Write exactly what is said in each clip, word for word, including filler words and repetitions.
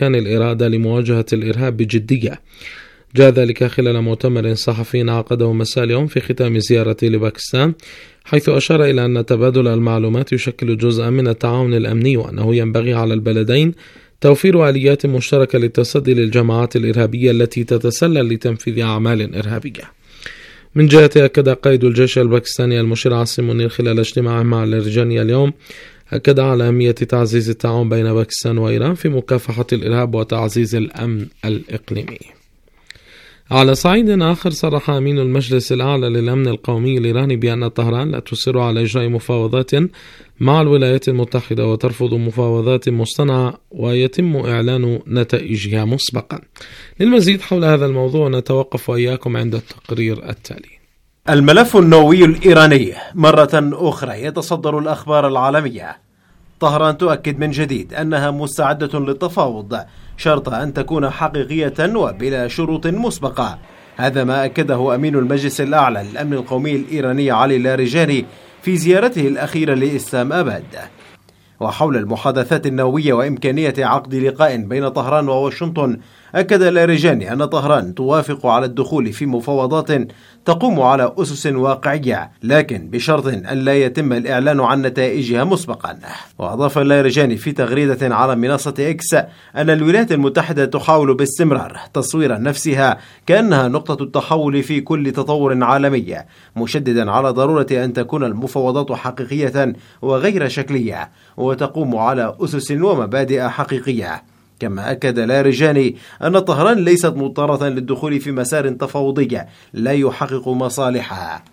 كان الإرادة لمواجهة الإرهاب بجدية. جاء ذلك خلال مؤتمر صحفي عقده مساء اليوم في ختام زيارته لباكستان، حيث أشار إلى أن تبادل المعلومات يشكل جزءا من التعاون الأمني، وأنه ينبغي على البلدين توفير آليات مشتركة للتصدي للجماعات الإرهابية التي تتسلل لتنفيذ أعمال إرهابية. من جهته أكد قائد الجيش الباكستاني المشير عاصم منير خلال اجتماعه مع اللاريجاني اليوم أكد على أهمية تعزيز التعاون بين باكستان وإيران في مكافحة الإرهاب وتعزيز الأمن الإقليمي. على صعيد آخر، صرح أمين المجلس الأعلى للأمن القومي الإيراني بأن طهران لا تصر على إجراء مفاوضات مع الولايات المتحدة وترفض مفاوضات مصطنعة ويتم إعلان نتائجها مسبقا. للمزيد حول هذا الموضوع نتوقف وإياكم عند التقرير التالي. الملف النووي الإيراني مرة أخرى يتصدر الأخبار العالمية. طهران تؤكد من جديد أنها مستعدة للتفاوض شرط أن تكون حقيقية وبلا شروط مسبقة. هذا ما أكده أمين المجلس الأعلى للأمن القومي الإيراني علي اللاريجاني في زيارته الأخيرة لإسلام آباد. وحول المحادثات النووية وإمكانية عقد لقاء بين طهران وواشنطن، أكد اللاريجاني أن طهران توافق على الدخول في مفاوضات تقوم على أسس واقعية، لكن بشرط أن لا يتم الإعلان عن نتائجها مسبقا. وأضاف اللاريجاني في تغريدة على منصة إكس أن الولايات المتحدة تحاول باستمرار تصوير نفسها كأنها نقطة التحول في كل تطور عالمي، مشددا على ضرورة أن تكون المفاوضات حقيقية وغير شكلية وتقوم على أسس ومبادئ حقيقية. كما أكد اللاريجاني أن طهران ليست مضطرة للدخول في مسار تفاوضي لا يحقق مصالحها.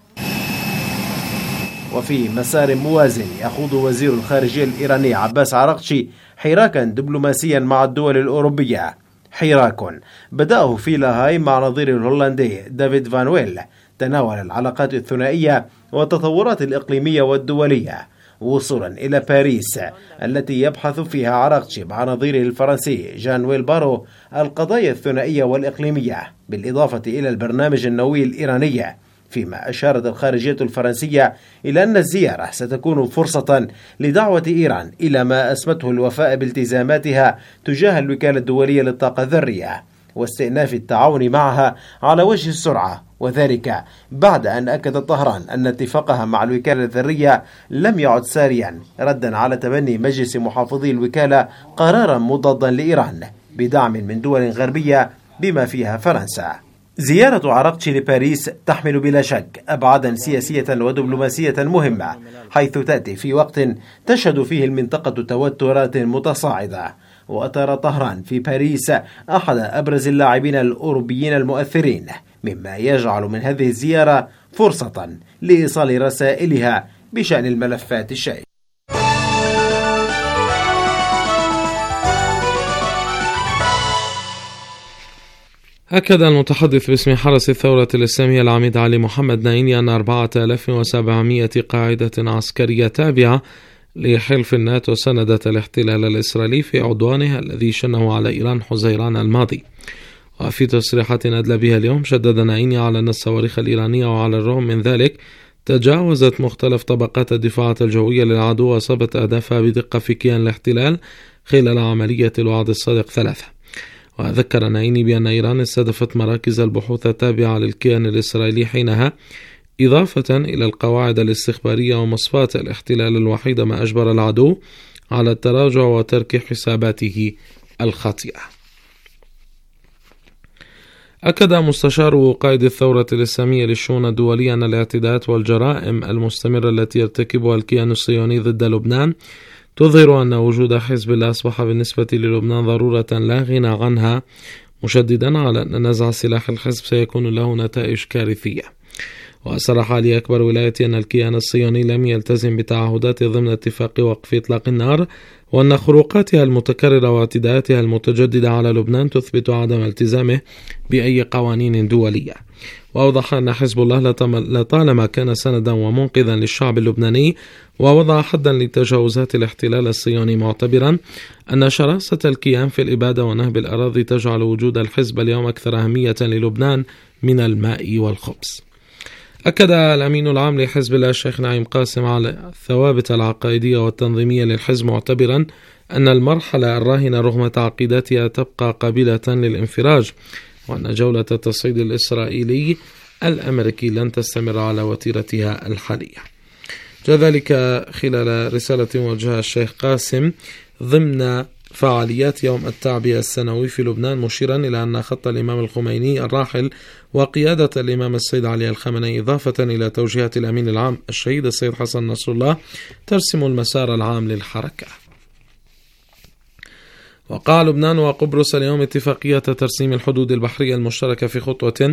وفي مسار موازن يخوض وزير الخارجية الإيراني عباس عراقشي حراكا دبلوماسيا مع الدول الأوروبية، حراك بدأه في لاهاي مع نظيره الهولندي دافيد فان ويل، تناول العلاقات الثنائية والتطورات الإقليمية والدولية، وصولا إلى باريس التي يبحث فيها عراقشي مع نظيره الفرنسي جان ويل بارو القضايا الثنائية والإقليمية، بالإضافة إلى البرنامج النووي الإيراني. فيما أشارت الخارجية الفرنسية إلى أن الزيارة ستكون فرصة لدعوة إيران إلى ما أسمته الوفاء بالتزاماتها تجاه الوكالة الدولية للطاقة الذرية واستئناف التعاون معها على وجه السرعة، وذلك بعد أن أكد طهران أن اتفاقها مع الوكالة الذرية لم يعد ساريا، ردا على تبني مجلس محافظي الوكالة قرارا مضادا لإيران بدعم من دول غربية بما فيها فرنسا. زيارة عراقشي لباريس تحمل بلا شك أبعادا سياسية ودبلوماسية مهمة، حيث تأتي في وقت تشهد فيه المنطقة توترات متصاعدة، وأترى طهران في باريس أحد أبرز اللاعبين الأوروبيين المؤثرين، مما يجعل من هذه الزيارة فرصة لإيصال رسائلها بشأن الملفات الشائكة. أكد المتحدث باسم حرس الثورة الإسلامية العميد علي محمد نايني أن أربعة آلاف وسبعمائة قاعدة عسكرية تابعة لحلف الناتو سندت الاحتلال الإسرائيلي في عدوانه الذي شنه على إيران حزيران الماضي. وفي تصريحات أدلى بها اليوم شدد نايني على أن الصواريخ الإيرانية وعلى الرغم من ذلك تجاوزت مختلف طبقات الدفاعات الجوية للعدو وأصابت أهدافها بدقة في كيان الاحتلال خلال عملية الوعد الصادق ثلاثة. وذكر نايني بأن إيران استهدفت مراكز البحوث التابعة للكيان الإسرائيلي حينها، إضافة إلى القواعد الاستخبارية ومصفاة الاحتلال الوحيدة، ما أجبر العدو على التراجع وترك حساباته الخاطئة. أكد مستشار قائد الثورة الإسلامية للشؤون الدولية أن الاعتداءات والجرائم المستمرة التي يرتكبها الكيان الصهيوني ضد لبنان تظهر أن وجود حزب الله أصبح بالنسبة للبنان ضرورة لا غنى عنها، مشددا على أن نزع سلاح الحزب سيكون له نتائج كارثية. وأصرح علي أكبر ولاية أن الكيان الصهيوني لم يلتزم بتعهداته ضمن اتفاق وقف إطلاق النار، وأن خروقاتها المتكررة واعتداءاتها المتجددة على لبنان تثبت عدم التزامه بأي قوانين دولية. وأوضح أن حزب الله لطالما كان سندا ومنقذا للشعب اللبناني، ووضع حدا لتجاوزات الاحتلال الصهيوني، معتبرا أن شراسة الكيان في الإبادة ونهب الأراضي تجعل وجود الحزب اليوم أكثر أهمية للبنان من الماء والخبز. أكد الأمين العام لحزب الله الشيخ نعيم قاسم على الثوابت العقائدية والتنظيمية للحزب، معتبرا أن المرحلة الراهنة رغم تعقيداتها تبقى قابلة للانفراج، وأن جولة التصعيد الإسرائيلي الأمريكي لن تستمر على وتيرتها الحالية. جاء ذلك خلال رسالة موجهة الشيخ قاسم ضمن فعاليات يوم التعبئة السنوي في لبنان، مشيرا إلى أن خط الإمام الخميني الراحل وقيادة الإمام السيد علي الخامنئي إضافة إلى توجيهات الأمين العام الشهيد السيد حسن نصر الله ترسم المسار العام للحركة. وقع لبنان وقبرص اليوم اتفاقية ترسيم الحدود البحرية المشتركة في خطوة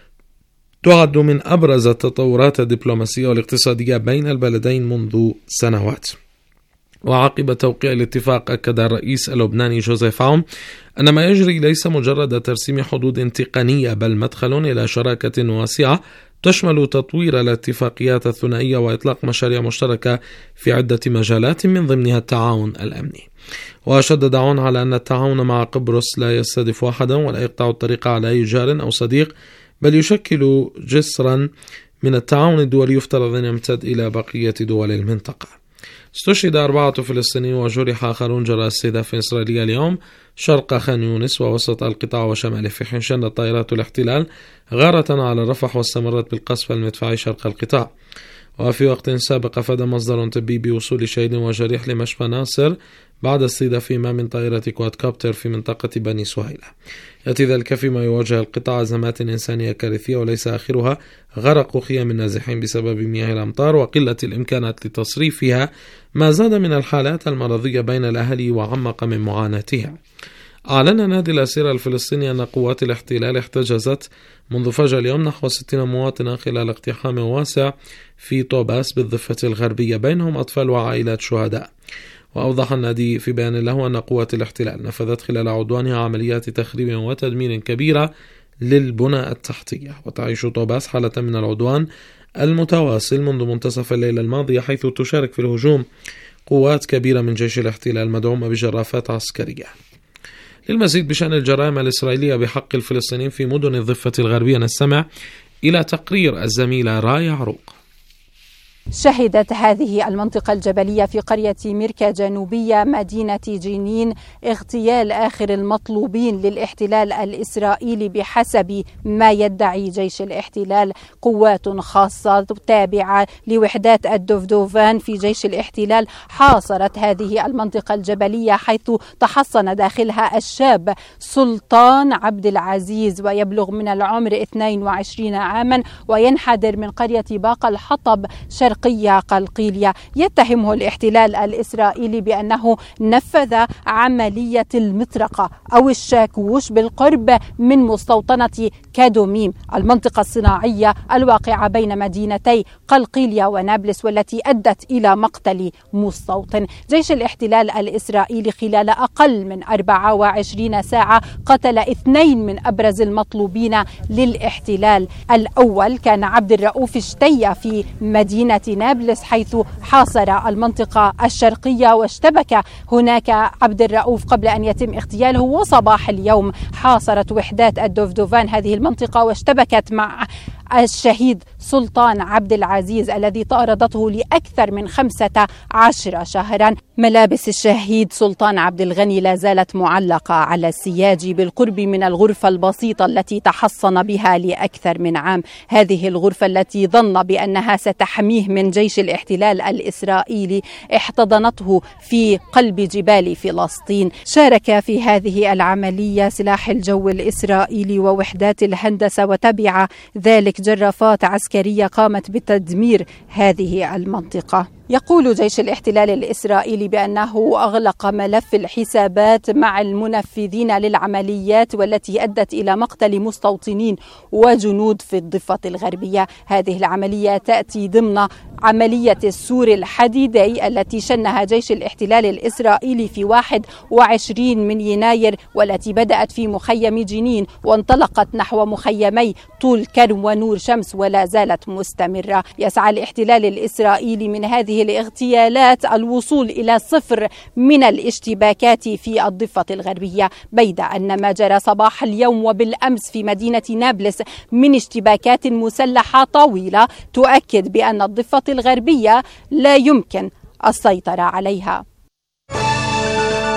تعد من أبرز التطورات الدبلوماسية والاقتصادية بين البلدين منذ سنوات. وعقب توقيع الاتفاق أكد الرئيس اللبناني جوزيف عون أن ما يجري ليس مجرد ترسيم حدود تقنية، بل مدخل إلى شراكة واسعة تشمل تطوير الاتفاقيات الثنائية وإطلاق مشاريع مشتركة في عدة مجالات من ضمنها التعاون الأمني. وشدد عون على أن التعاون مع قبرص لا يستهدف أحدا ولا يقطع الطريق على أي جار أو صديق، بل يشكل جسرا من التعاون الدولي يفترض أن يمتد إلى بقية دول المنطقة. استشهد أربعة فلسطينيين وجرح آخرون جراء استهداف إسرائيلي اليوم شرق خان يونس ووسط القطاع وشماله، في حين شنت طائرات الاحتلال غارة على رفح واستمرت بالقصف المدفعي شرق القطاع. وفي وقت سابق أفاد مصدر طبي بوصول شهيد وجريح لمشفى ناصر بعد استهدافهما من طائرة كواد كوبتر في منطقة بني سهيلة. يأتي ذلك فيما يواجه القطاع أزمات إنسانية كارثية، وليس آخرها غرق خيام النازحين بسبب مياه الأمطار وقلة الإمكانات لتصريفها، ما زاد من الحالات المرضية بين الأهالي وعمق من معاناتها. أعلن نادي الأسيرة الفلسطيني أن قوات الاحتلال احتجزت منذ فجر اليوم نحو ستين مواطنا خلال اقتحام واسع في طوباس بالضفة الغربية، بينهم أطفال وعائلات شهداء. وأوضح النادي في بيان له أن قوات الاحتلال نفذت خلال عدوانها عمليات تخريب وتدمير كبيرة للبنى التحتية، وتعيش طوباس حالة من العدوان المتواصل منذ منتصف الليلة الماضية، حيث تشارك في الهجوم قوات كبيرة من جيش الاحتلال مدعومة بجرافات عسكرية. للمزيد بشأن الجرائم الإسرائيلية بحق الفلسطينيين في مدن الضفة الغربية نستمع إلى تقرير الزميلة رايا عروق. شهدت هذه المنطقة الجبلية في قرية ميركا جنوبية مدينة جنين اغتيال آخر المطلوبين للاحتلال الإسرائيلي بحسب ما يدعي جيش الاحتلال. قوات خاصة تابعة لوحدات الدفدوفان في جيش الاحتلال حاصرت هذه المنطقة الجبلية، حيث تحصن داخلها الشاب سلطان عبد العزيز ويبلغ من العمر اثنين وعشرين عاما وينحدر من قرية باقة الحطب شرق قلقيلية. يتهمه الاحتلال الإسرائيلي بأنه نفذ عملية المطرقة أو الشاكوش بالقرب من مستوطنة كادوميم، المنطقة الصناعية الواقعة بين مدينتي قلقيلية ونابلس، والتي أدت إلى مقتل مستوطن. جيش الاحتلال الإسرائيلي خلال أقل من أربعة وعشرين ساعة قتل اثنين من أبرز المطلوبين للاحتلال. الأول كان عبد الرؤوف شتية في مدينة نابلس، حيث حاصر المنطقة الشرقية واشتبك هناك عبد الرؤوف قبل أن يتم اغتياله. وصباح اليوم حاصرت وحدات الدفدوفان هذه المنطقة واشتبكت مع الشهيد سلطان عبد العزيز الذي طاردته لأكثر من خمسة عشر شهرا. ملابس الشهيد سلطان عبد الغني لا زالت معلقة على السياج بالقرب من الغرفة البسيطة التي تحصن بها لأكثر من عام. هذه الغرفة التي ظن بأنها ستحميه من جيش الاحتلال الإسرائيلي احتضنته في قلب جبال فلسطين. شارك في هذه العملية سلاح الجو الإسرائيلي ووحدات الهندسة، وتبع ذلك جرافات عسكرية قامت بتدمير هذه المنطقة. يقول جيش الاحتلال الإسرائيلي بأنه أغلق ملف الحسابات مع المنفذين للعمليات والتي أدت إلى مقتل مستوطنين وجنود في الضفة الغربية. هذه العملية تأتي ضمن عملية السور الحديدي التي شنها جيش الاحتلال الإسرائيلي في واحد وعشرين من يناير، والتي بدأت في مخيم جنين وانطلقت نحو مخيمي طول كرم ونور شمس ولا زالت مستمرة. يسعى الاحتلال الإسرائيلي من هذه الاغتيالات الوصول إلى صفر من الاشتباكات في الضفة الغربية، بيد أن ما جرى صباح اليوم وبالأمس في مدينة نابلس من اشتباكات مسلحة طويلة تؤكد بأن الضفة الغربية لا يمكن السيطرة عليها.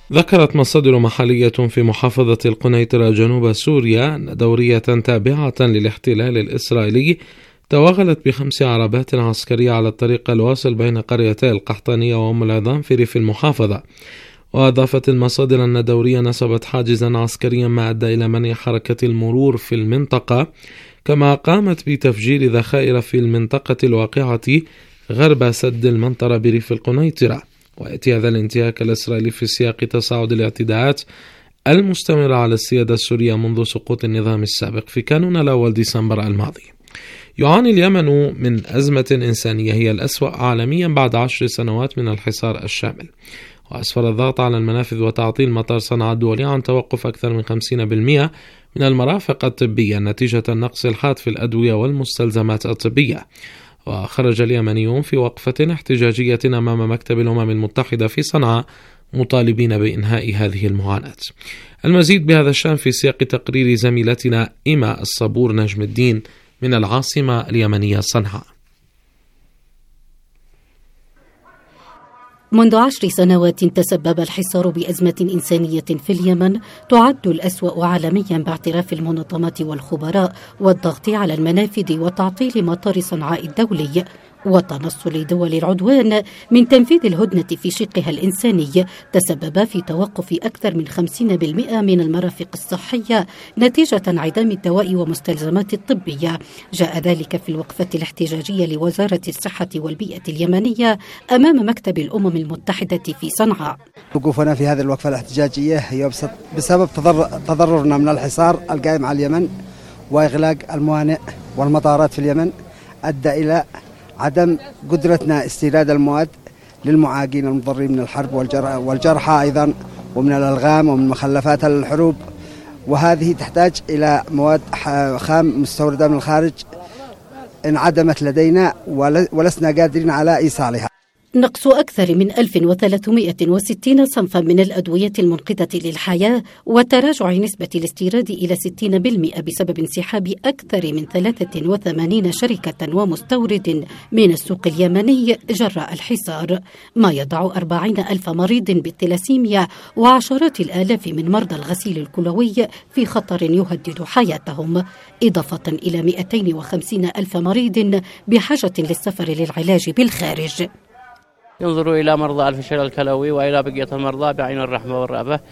ذكرت مصادر محلية في محافظة القنيطرة جنوب سوريا أن دورية تابعة للاحتلال الإسرائيلي توغلت بخمس عربات عسكرية على الطريق الواصل بين قريتي القحطانية وأم العظام في ريف المحافظة. وأضافت المصادر أن دورية نصبت حاجزا عسكريا ما أدى إلى منع حركة المرور في المنطقة، كما قامت بتفجير ذخائر في المنطقة الواقعة غرب سد المنطرة بريف القنيطرة. ويأتي هذا الانتهاك الإسرائيلي في سياق تصاعد الاعتداءات المستمرة على السيادة السورية منذ سقوط النظام السابق في كانون الأول ديسمبر الماضي. يعاني اليمن من أزمة إنسانية هي الأسوأ عالميا بعد عشر سنوات من الحصار الشامل، وأسفر الضغط على المنافذ وتعطيل مطار صنعاء الدولي عن توقف أكثر من خمسين بالمئة من المرافق الطبية نتيجة النقص الحاد في الأدوية والمستلزمات الطبية. وخرج اليمنيون في وقفة احتجاجية أمام مكتب الأمم المتحدة في صنعاء مطالبين بإنهاء هذه المعاناة. المزيد بهذا الشأن في سياق تقرير زميلتنا إيما الصبور نجم الدين من العاصمة اليمنية صنعاء. منذ عشر سنوات تسبب الحصار بأزمة إنسانية في اليمن تعد الأسوأ عالميا باعتراف المنظمات والخبراء، والضغط على المنافذ وتعطيل مطار صنعاء الدولي وتنصل دول العدوان من تنفيذ الهدنة في شقها الإنساني تسبب في توقف أكثر من خمسين بالمئة من المرافق الصحية نتيجة انعدام الدواء ومستلزمات الطبية. جاء ذلك في الوقفة الاحتجاجية لوزارة الصحة والبيئة اليمنية أمام مكتب الأمم المتحدة في صنعاء. وقوفنا في هذه الوقفة الاحتجاجية هي بسبب تضررنا من الحصار القائم على اليمن وإغلاق الموانئ والمطارات في اليمن أدى إلى عدم قدرتنا استيراد المواد للمعاقين المضرين من الحرب والجرحى أيضا ومن الألغام ومن مخلفات الحروب، وهذه تحتاج إلى مواد خام مستوردة من الخارج انعدمت لدينا ولسنا قادرين على إيصالها. نقص أكثر من ألف وثلاثمئة وستين صنفا من الأدوية المنقذة للحياة وتراجع نسبة الاستيراد إلى ستين بالمئة بسبب انسحاب أكثر من ثلاثة وثمانين شركة ومستورد من السوق اليمني جراء الحصار، ما يضع أربعين ألف مريض بالثلاسيميا وعشرات الآلاف من مرضى الغسيل الكلوي في خطر يهدد حياتهم، إضافة إلى مئتين وخمسين ألف مريض بحاجة للسفر للعلاج بالخارج. ينظروا إلى مرضى الفشل الكلوي وإلى بقية المرضى بعين الرحمة والرأفة،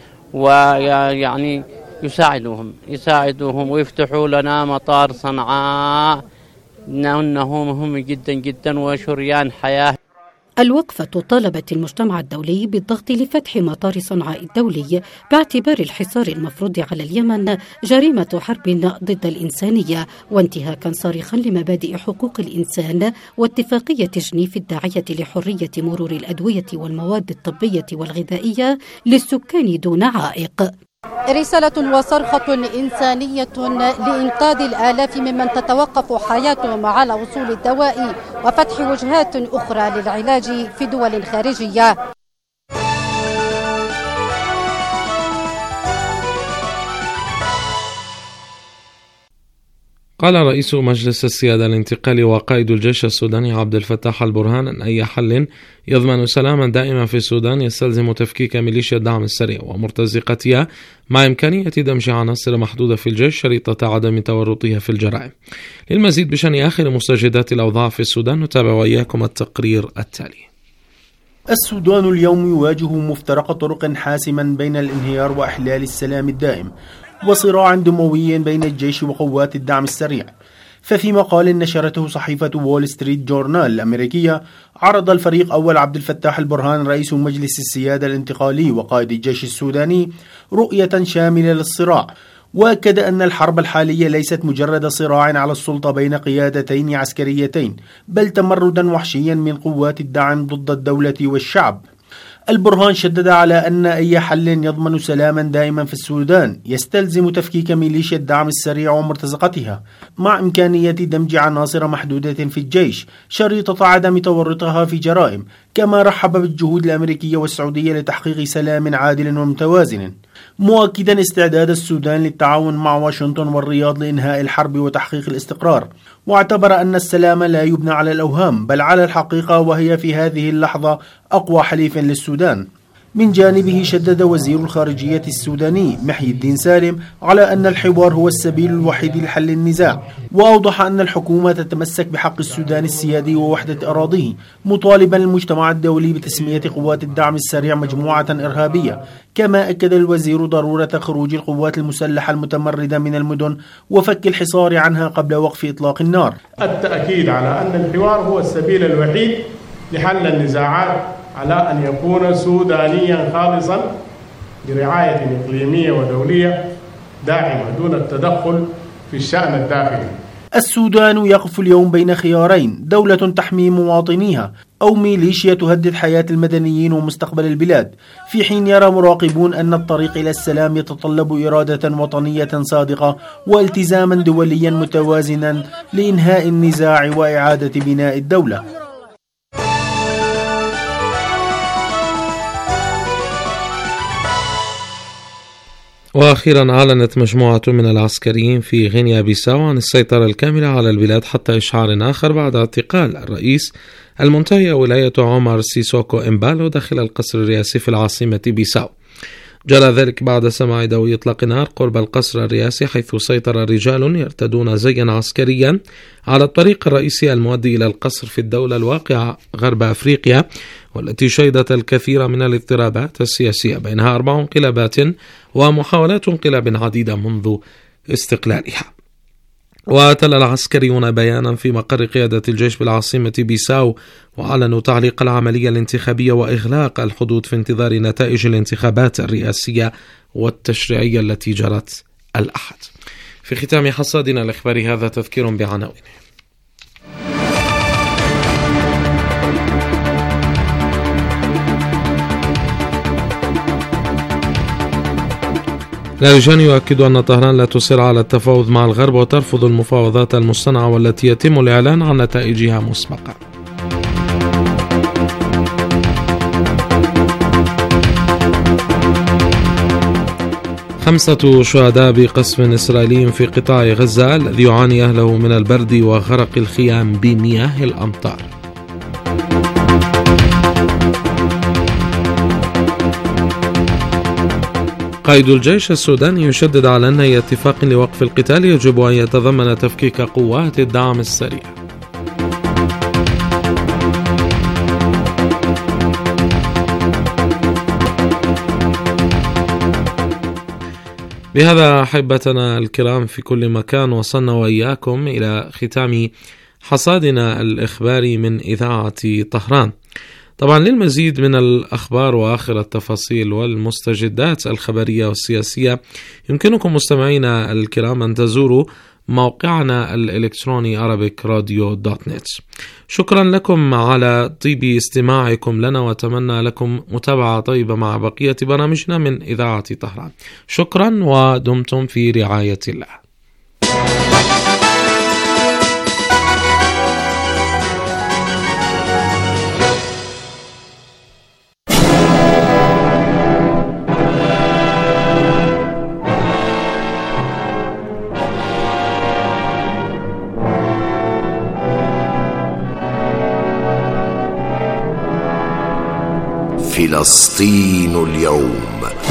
ويعني يساعدوهم يساعدوهم ويفتحوا لنا مطار صنعاء، إنه مهم جدا جدا وشريان حياة. الوقفة طالبت المجتمع الدولي بالضغط لفتح مطار صنعاء الدولي باعتبار الحصار المفروض على اليمن جريمة حرب ضد الإنسانية وانتهاكا صارخا لمبادئ حقوق الإنسان واتفاقية جنيف الداعية لحرية مرور الأدوية والمواد الطبية والغذائية للسكان دون عائق. رسالة وصرخة إنسانية لإنقاذ الآلاف ممن تتوقف حياتهم على وصول الدواء وفتح وجهات أخرى للعلاج في دول خارجية. قال رئيس مجلس السيادة الانتقالي وقائد الجيش السوداني عبد الفتاح البرهان أن أي حل يضمن سلاما دائما في السودان يستلزم تفكيك ميليشيا الدعم السريع ومرتزقتها مع إمكانية دمج عناصر محدودة في الجيش شريطة عدم تورطها في الجرائم. للمزيد بشأن آخر مستجدات الأوضاع في السودان نتابع وإياكم التقرير التالي. السودان اليوم يواجه مفترق طرق حاسما بين الانهيار وإحلال السلام الدائم وصراع دموي بين الجيش وقوات الدعم السريع. ففي مقال نشرته صحيفة وول ستريت جورنال الأمريكية، عرض الفريق أول عبد الفتاح البرهان رئيس مجلس السيادة الانتقالي وقائد الجيش السوداني رؤية شاملة للصراع، وأكد أن الحرب الحالية ليست مجرد صراع على السلطة بين قيادتين عسكريتين، بل تمردا وحشيا من قوات الدعم ضد الدولة والشعب. البرهان شدد على أن أي حل يضمن سلاما دائما في السودان يستلزم تفكيك ميليشيا الدعم السريع ومرتزقتها مع إمكانية دمج عناصر محدودة في الجيش شريطة عدم تورطها في جرائم، كما رحب بالجهود الأمريكية والسعودية لتحقيق سلام عادل ومتوازن، مؤكدا استعداد السودان للتعاون مع واشنطن والرياض لإنهاء الحرب وتحقيق الاستقرار، واعتبر أن السلام لا يبنى على الأوهام بل على الحقيقة، وهي في هذه اللحظة أقوى حليف للسودان. من جانبه شدد وزير الخارجية السوداني محي الدين سالم على أن الحوار هو السبيل الوحيد لحل النزاع، وأوضح أن الحكومة تتمسك بحق السودان السيادي ووحدة أراضيه، مطالبا المجتمع الدولي بتسمية قوات الدعم السريع مجموعة إرهابية. كما أكد الوزير ضرورة خروج القوات المسلحة المتمردة من المدن وفك الحصار عنها قبل وقف إطلاق النار. التأكيد على أن الحوار هو السبيل الوحيد لحل النزاعات، على أن يكون سودانيا خالصا برعاية إقليمية ودولية داعمة دون التدخل في الشأن الداخلي. السودان يقف اليوم بين خيارين: دولة تحمي مواطنيها أو ميليشيا تهدد حياة المدنيين ومستقبل البلاد، في حين يرى مراقبون أن الطريق إلى السلام يتطلب إرادة وطنية صادقة والتزاما دوليا متوازنا لإنهاء النزاع وإعادة بناء الدولة. وأخيرا أعلنت مجموعة من العسكريين في غينيا بيساو عن السيطرة الكاملة على البلاد حتى إشعار آخر بعد اعتقال الرئيس المنتهي ولاية عمر سيسوكو إمبالو داخل القصر الرئاسي في العاصمة بيساو. جرى ذلك بعد سماع دوي إطلاق نار قرب القصر الرئاسي، حيث سيطر رجال يرتدون زيا عسكريا على الطريق الرئيسي المؤدي إلى القصر في الدولة الواقعة غرب أفريقيا، والتي شهدت الكثير من الاضطرابات السياسية، بينها أربع انقلابات ومحاولات انقلاب عديدة منذ استقلالها. وتلا العسكريون بيانا في مقر قيادة الجيش بالعاصمة بيساو، وأعلنوا تعليق العملية الانتخابية وإغلاق الحدود في انتظار نتائج الانتخابات الرئاسية والتشريعية التي جرت الأحد. في ختام حصادنا الإخباري هذا تذكير بعناوينه. لاجان يؤكد أن طهران لا تصر على التفاوض مع الغرب وترفض المفاوضات المصطنعة والتي يتم الإعلان عن نتائجها مسبقا. خمسة شهداء بقصف إسرائيلي في قطاع غزة الذي يعاني أهله من البرد وغرق الخيام بمياه الأمطار. قائد الجيش السوداني يشدد على أن أي اتفاق لوقف القتال يجب أن يتضمن تفكيك قوات الدعم السريع. بهذا أحبتنا الكرام في كل مكان وصلنا وإياكم إلى ختام حصادنا الإخباري من إذاعة طهران. طبعا للمزيد من الأخبار وآخر التفاصيل والمستجدات الخبرية والسياسية يمكنكم مستمعينا الكرام أن تزوروا موقعنا الإلكتروني arabic radio dot net. شكرا لكم على طيب استماعكم لنا، وأتمنى لكم متابعة طيبة مع بقية برامجنا من إذاعة طهران. شكرا ودمتم في رعاية الله. فلسطين اليوم.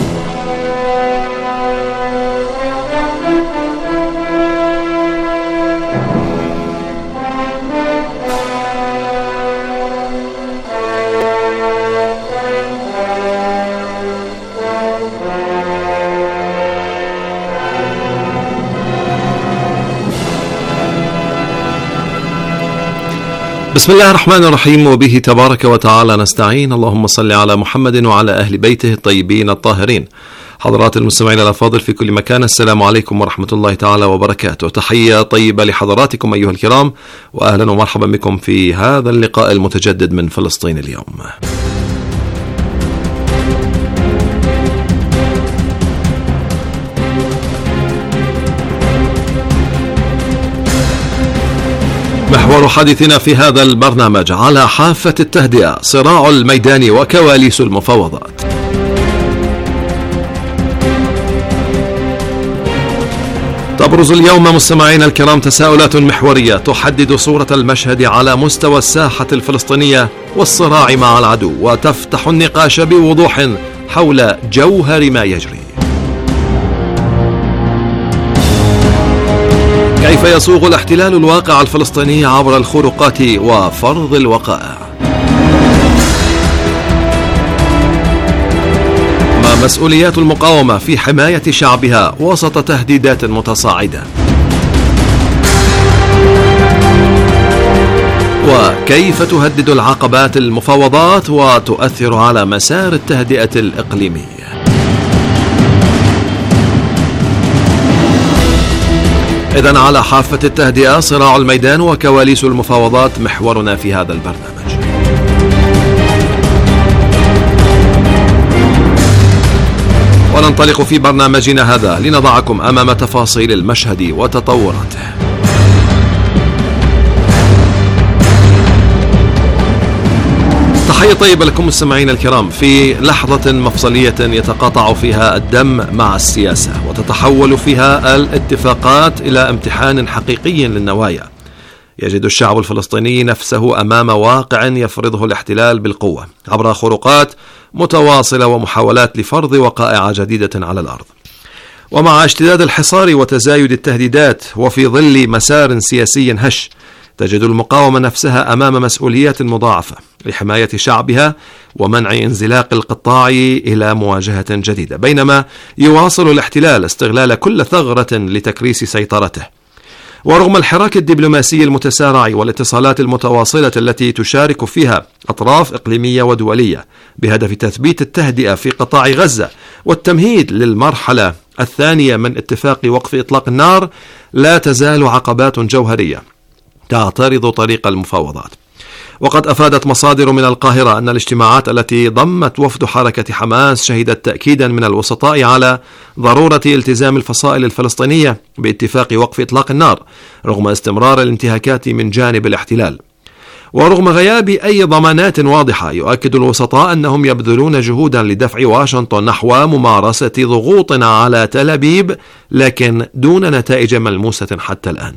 بسم الله الرحمن الرحيم، وبه تبارك وتعالى نستعين. اللهم صل على محمد وعلى أهل بيته الطيبين الطاهرين. حضرات المستمعين الأفاضل في كل مكان، السلام عليكم ورحمة الله تعالى وبركاته. تحية طيبة لحضراتكم أيها الكرام، وأهلا ومرحبا بكم في هذا اللقاء المتجدد من فلسطين اليوم. محور حديثنا في هذا البرنامج على حافة التهدئة، صراع الميدان وكواليس تبرز اليوم مستمعينا الكرام تساؤلات محورية تحدد صورة المشهد على مستوى الساحة الفلسطينية والصراع مع العدو، وتفتح النقاش بوضوح حول جوهر ما يجري. كيف يصوغ الاحتلال الواقع الفلسطيني عبر الخروقات وفرض الوقائع؟ ما مسؤوليات المقاومة في حماية شعبها وسط تهديدات متصاعدة؟ وكيف تهدد العقبات المفاوضات وتؤثر على مسار التهدئة الإقليمية؟ إذن على حافة التهدئة صراع الميدان وكواليس المفاوضات محورنا في هذا البرنامج. وننطلق في برنامجنا هذا لنضعكم أمام تفاصيل المشهد وتطوراته. تحية طيبة لكم مستمعين الكرام في لحظة مفصلية يتقاطع فيها الدم مع السياسة، وتتحول فيها الاتفاقات إلى امتحان حقيقي للنوايا. يجد الشعب الفلسطيني نفسه أمام واقع يفرضه الاحتلال بالقوة عبر خروقات متواصلة ومحاولات لفرض وقائع جديدة على الأرض. ومع اشتداد الحصار وتزايد التهديدات وفي ظل مسار سياسي هش، تجد المقاومة نفسها أمام مسؤوليات مضاعفة لحماية شعبها ومنع انزلاق القطاع إلى مواجهة جديدة، بينما يواصل الاحتلال استغلال كل ثغرة لتكريس سيطرته. ورغم الحراك الدبلوماسي المتسارع والاتصالات المتواصلة التي تشارك فيها أطراف إقليمية ودولية بهدف تثبيت التهدئة في قطاع غزة والتمهيد للمرحلة الثانية من اتفاق وقف إطلاق النار، لا تزال عقبات جوهرية تعترض طريق المفاوضات. وقد أفادت مصادر من القاهرة أن الاجتماعات التي ضمت وفد حركة حماس شهدت تأكيدا من الوسطاء على ضرورة التزام الفصائل الفلسطينية باتفاق وقف إطلاق النار رغم استمرار الانتهاكات من جانب الاحتلال. ورغم غياب أي ضمانات واضحة، يؤكد الوسطاء أنهم يبذلون جهودا لدفع واشنطن نحو ممارسة ضغوط على تل أبيب، لكن دون نتائج ملموسة حتى الآن.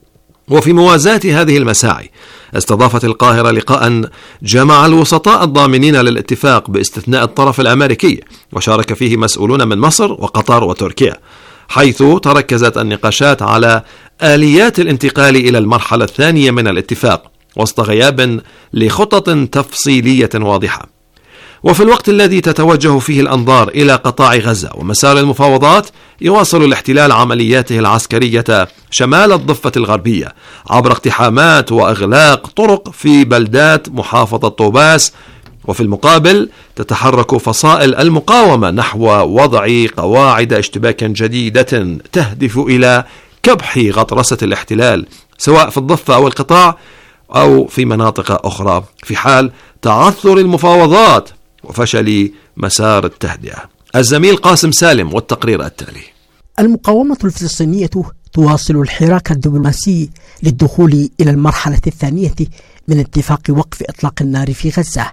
وفي موازاة هذه المساعي، استضافت القاهرة لقاء جمع الوسطاء الضامنين للاتفاق باستثناء الطرف الأمريكي، وشارك فيه مسؤولون من مصر وقطر وتركيا، حيث تركزت النقاشات على آليات الانتقال إلى المرحلة الثانية من الاتفاق وسط غياب لخطط تفصيلية واضحة. وفي الوقت الذي تتوجه فيه الأنظار إلى قطاع غزة ومسار المفاوضات، يواصل الاحتلال عملياته العسكرية شمال الضفة الغربية عبر اقتحامات وإغلاق طرق في بلدات محافظة طوباس. وفي المقابل تتحرك فصائل المقاومة نحو وضع قواعد اشتباك جديدة تهدف إلى كبح غطرسة الاحتلال سواء في الضفة أو القطاع أو في مناطق أخرى في حال تعثر المفاوضات وفشل مسار التهدئة. الزميل قاسم سالم والتقرير التالي. المقاومة الفلسطينية تواصل الحراك الدبلوماسي للدخول إلى المرحلة الثانية من اتفاق وقف إطلاق النار في غزة.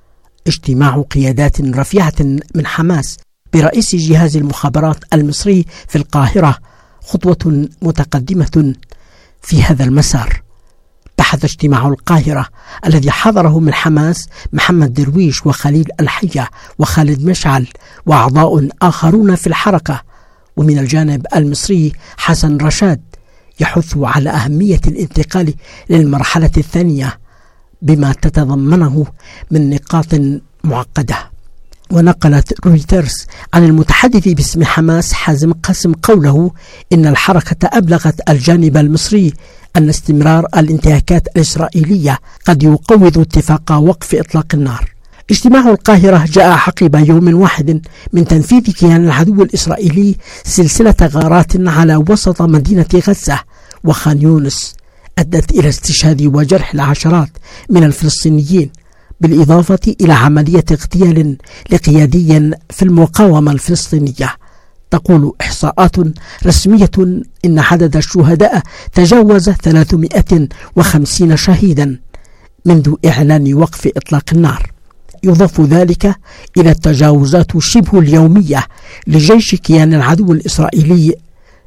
اجتماع قيادات رفيعة من حماس برئيس جهاز المخابرات المصري في القاهرة خطوة متقدمة في هذا المسار. بحث اجتماع القاهرة الذي حضره من حماس محمد درويش وخليل الحية وخالد مشعل وأعضاء آخرون في الحركة، ومن الجانب المصري حسن رشاد، يحث على أهمية الانتقال للمرحلة الثانية بما تتضمنه من نقاط معقدة. ونقلت رويترز عن المتحدث باسم حماس حازم قاسم قوله إن الحركة أبلغت الجانب المصري أن استمرار الانتهاكات الإسرائيلية قد يقوض اتفاق وقف إطلاق النار. اجتماع القاهرة جاء عقب يوم واحد من تنفيذ كيان العدو الإسرائيلي سلسلة غارات على وسط مدينة غزة وخان يونس أدت إلى استشهاد وجرح العشرات من الفلسطينيين، بالإضافة إلى عملية اغتيال لقيادي في المقاومة الفلسطينية. تقول إحصاءات رسمية إن عدد الشهداء تجاوز ثلاثمائة وخمسين شهيدا منذ إعلان وقف إطلاق النار. يضاف ذلك إلى التجاوزات شبه اليومية لجيش كيان العدو الإسرائيلي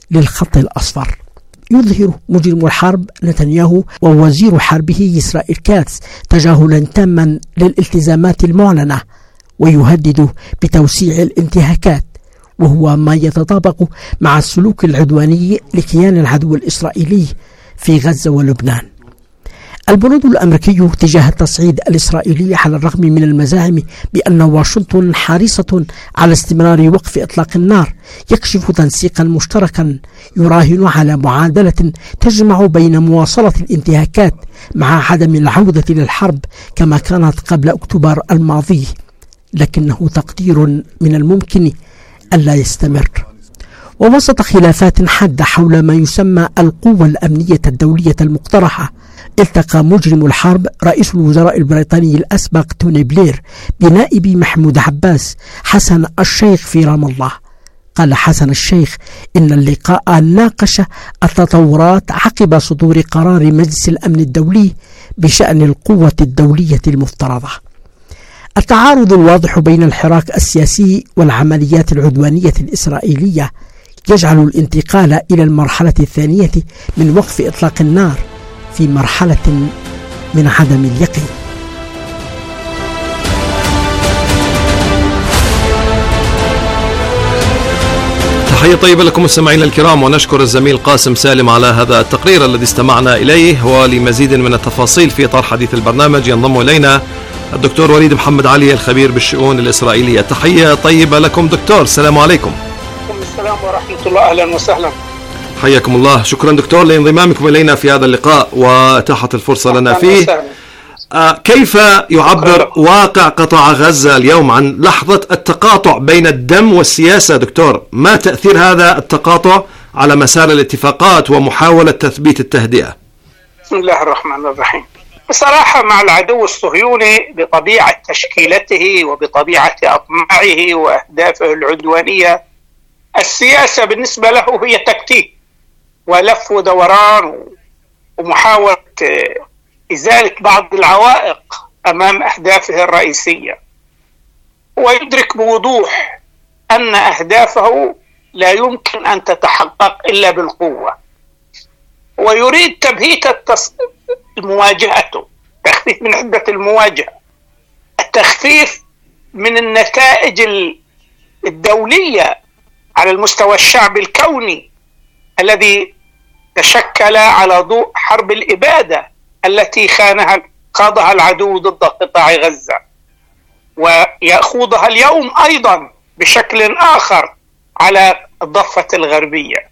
للخط الأصفر. يظهر مجرم الحرب نتنياهو ووزير حربه إسرائيل كاتس تجاهلا تاما للالتزامات المعلنة، ويهدد بتوسيع الانتهاكات، وهو ما يتطابق مع السلوك العدواني لكيان العدو الإسرائيلي في غزة ولبنان. البرود الأمريكي تجاه التصعيد الإسرائيلي على الرغم من المزاعم بأن واشنطن حريصة على استمرار وقف إطلاق النار يكشف تنسيقا مشتركا يراهن على معادلة تجمع بين مواصلة الانتهاكات مع عدم العودة للحرب كما كانت قبل أكتوبر الماضي، لكنه تقدير من الممكن ألا يستمر. ووسط خلافات حادة حول ما يسمى القوة الأمنية الدولية المقترحة، التقى مجرم الحرب رئيس الوزراء البريطاني الأسبق توني بلير بنائب محمود عباس حسن الشيخ في رام الله. قال حسن الشيخ إن اللقاء ناقش التطورات عقب صدور قرار مجلس الأمن الدولي بشأن القوة الدولية المفترضة. التعارض الواضح بين الحراك السياسي والعمليات العدوانية الإسرائيلية يجعل الانتقال إلى المرحلة الثانية من وقف إطلاق النار في مرحلة من عدم اليقين. تحية طيبة لكم مستمعينا الكرام، ونشكر الزميل قاسم سالم على هذا التقرير الذي استمعنا إليه. ولمزيد من التفاصيل في إطار حديث البرنامج ينضم إلينا الدكتور وليد محمد علي الخبير بالشؤون الإسرائيلية. تحية طيبة لكم دكتور، السلام عليكم. السلام ورحمة الله، أهلا وسهلا. حياكم الله. شكرا دكتور لانضمامكم إلينا في هذا اللقاء وإتاحة الفرصة لنا فيه. آه كيف يعبر واقع قطاع غزة اليوم عن لحظة التقاطع بين الدم والسياسة دكتور؟ ما تأثير هذا التقاطع على مسار الاتفاقات ومحاولة تثبيت التهدئة؟ بسم الله الرحمن الرحيم. بصراحة مع العدو الصهيوني بطبيعة تشكيلته وبطبيعة أطماعه وأهدافه العدوانية، السياسة بالنسبة له هي تكتيك ولف ودوران ومحاولة إزالة بعض العوائق أمام أهدافه الرئيسية، ويدرك بوضوح أن أهدافه لا يمكن أن تتحقق إلا بالقوة، ويريد تبهيت التص... مواجهته، تخفيف من حدة المواجهة، التخفيف من النتائج الدولية على المستوى الشعبي الكوني الذي تشكل على ضوء حرب الإبادة التي خانها خاضها العدو ضد قطاع غزة، ويخوضها اليوم أيضا بشكل آخر على الضفة الغربية.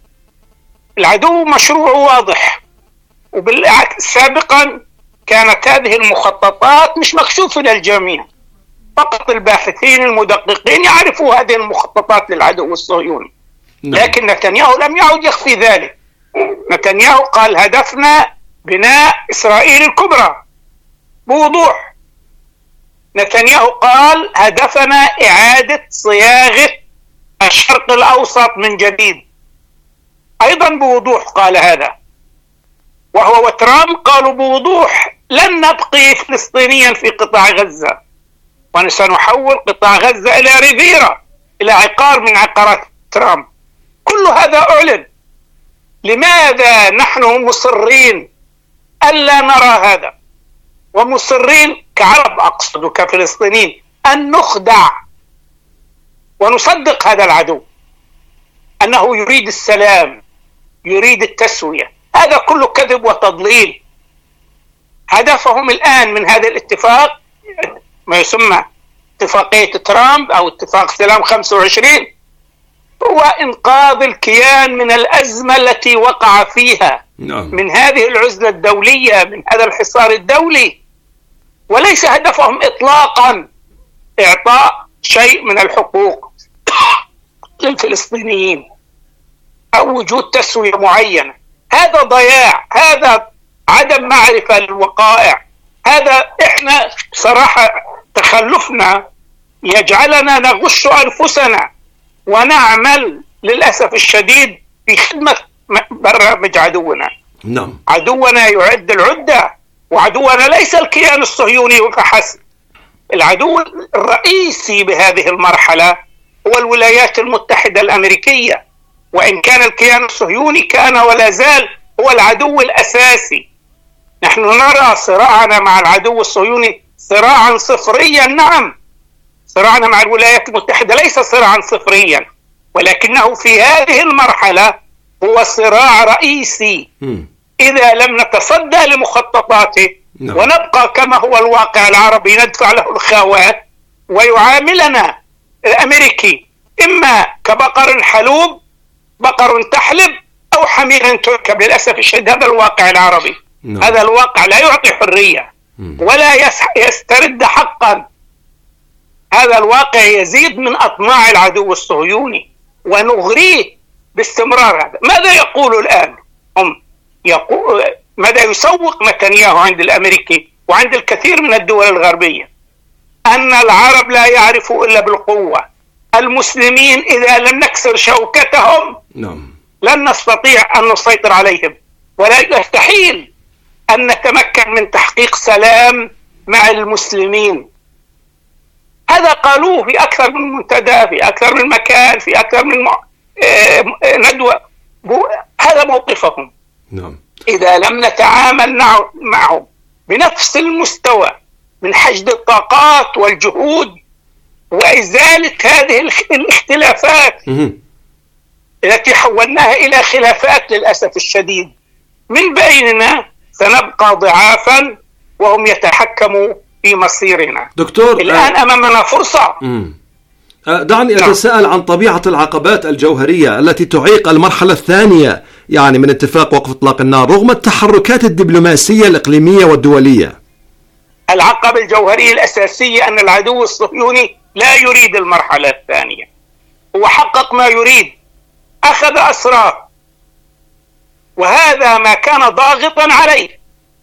العدو مشروع واضح، وبالعكس سابقا كانت هذه المخططات مش مكشوفة للجميع، فقط الباحثين المدققين يعرفوا هذه المخططات للعدو الصهيوني. لكن نتنياهو لم يعد يخفي ذلك. نتنياهو قال هدفنا بناء إسرائيل الكبرى بوضوح. نتنياهو قال هدفنا إعادة صياغة الشرق الأوسط من جديد، أيضا بوضوح قال هذا. وهو وترامب قالوا بوضوح لن نبقي فلسطينيا في قطاع غزة، وسنحول قطاع غزة إلى ريفيرا، إلى عقار من عقارات ترامب. كل هذا أعلن. لماذا نحن مصرين ألا نرى هذا، ومصرين كعرب أقصد وكفلسطينيين أن نخدع ونصدق هذا العدو أنه يريد السلام، يريد التسوية؟ هذا كله كذب وتضليل. هدفهم الآن من هذا الاتفاق ما يسمى اتفاقية ترامب أو اتفاق سلام خمسة وعشرين هو إنقاذ الكيان من الأزمة التي وقع فيها، من هذه العزلة الدولية، من هذا الحصار الدولي. وليس هدفهم إطلاقا إعطاء شيء من الحقوق للفلسطينيين أو وجود تسوية معينة. هذا ضياع، هذا عدم معرفة للوقائع. هذا إحنا صراحة تخلفنا يجعلنا نغش أنفسنا ونعمل للأسف الشديد في خدمة برنامج عدونا. نعم. عدونا يعد العدة، وعدونا ليس الكيان الصهيوني فحسب. العدو الرئيسي بهذه المرحلة هو الولايات المتحدة الأمريكية وإن كان الكيان الصهيوني كان ولا زال هو العدو الأساسي. نحن نرى صراعنا مع العدو الصهيوني صراعا صفريا. نعم، صراعنا مع الولايات المتحدة ليس صراعا صفريا، ولكنه في هذه المرحلة هو صراع رئيسي. إذا لم نتصدى لمخططاته ونبقى كما هو الواقع العربي ندفع له الخاوات ويعاملنا الأمريكي إما كبقر حلوب، بقر تحلب، أو حمير تركب. للأسف الشديد هذا الواقع العربي. نعم. هذا الواقع لا يعطي حرية ولا يسترد حقا. هذا الواقع يزيد من أطماع العدو الصهيوني ونغريه باستمرار. هذا ماذا يقول الآن؟ هم يقول ماذا يسوق نتنياهو عند الأمريكي وعند الكثير من الدول الغربية؟ أن العرب لا يعرفوا إلا بالقوة. المسلمين إذا لم نكسر شوكتهم نعم. لن نستطيع أن نسيطر عليهم، ولا يستحيل أن نتمكن من تحقيق سلام مع المسلمين. هذا قالوه في أكثر من منتدى، في أكثر من مكان، في أكثر من ندوة. هذا موقفهم. نعم. إذا لم نتعامل معهم بنفس المستوى من حشد الطاقات والجهود وإزالة هذه الاختلافات التي حولناها إلى خلافات للأسف الشديد من بيننا، سنبقى ضعافا وهم يتحكموا في مصيرنا. دكتور، الآن أمامنا فرصة. دعني أتساءل عن طبيعة العقبات الجوهرية التي تعيق المرحلة الثانية يعني من اتفاق وقف إطلاق النار رغم التحركات الدبلوماسية الإقليمية والدولية. العقبة الجوهرية الأساسية أن العدو الصهيوني لا يريد المرحلة الثانية. هو حقق ما يريد، أخذ أسرار، وهذا ما كان ضاغطا عليه،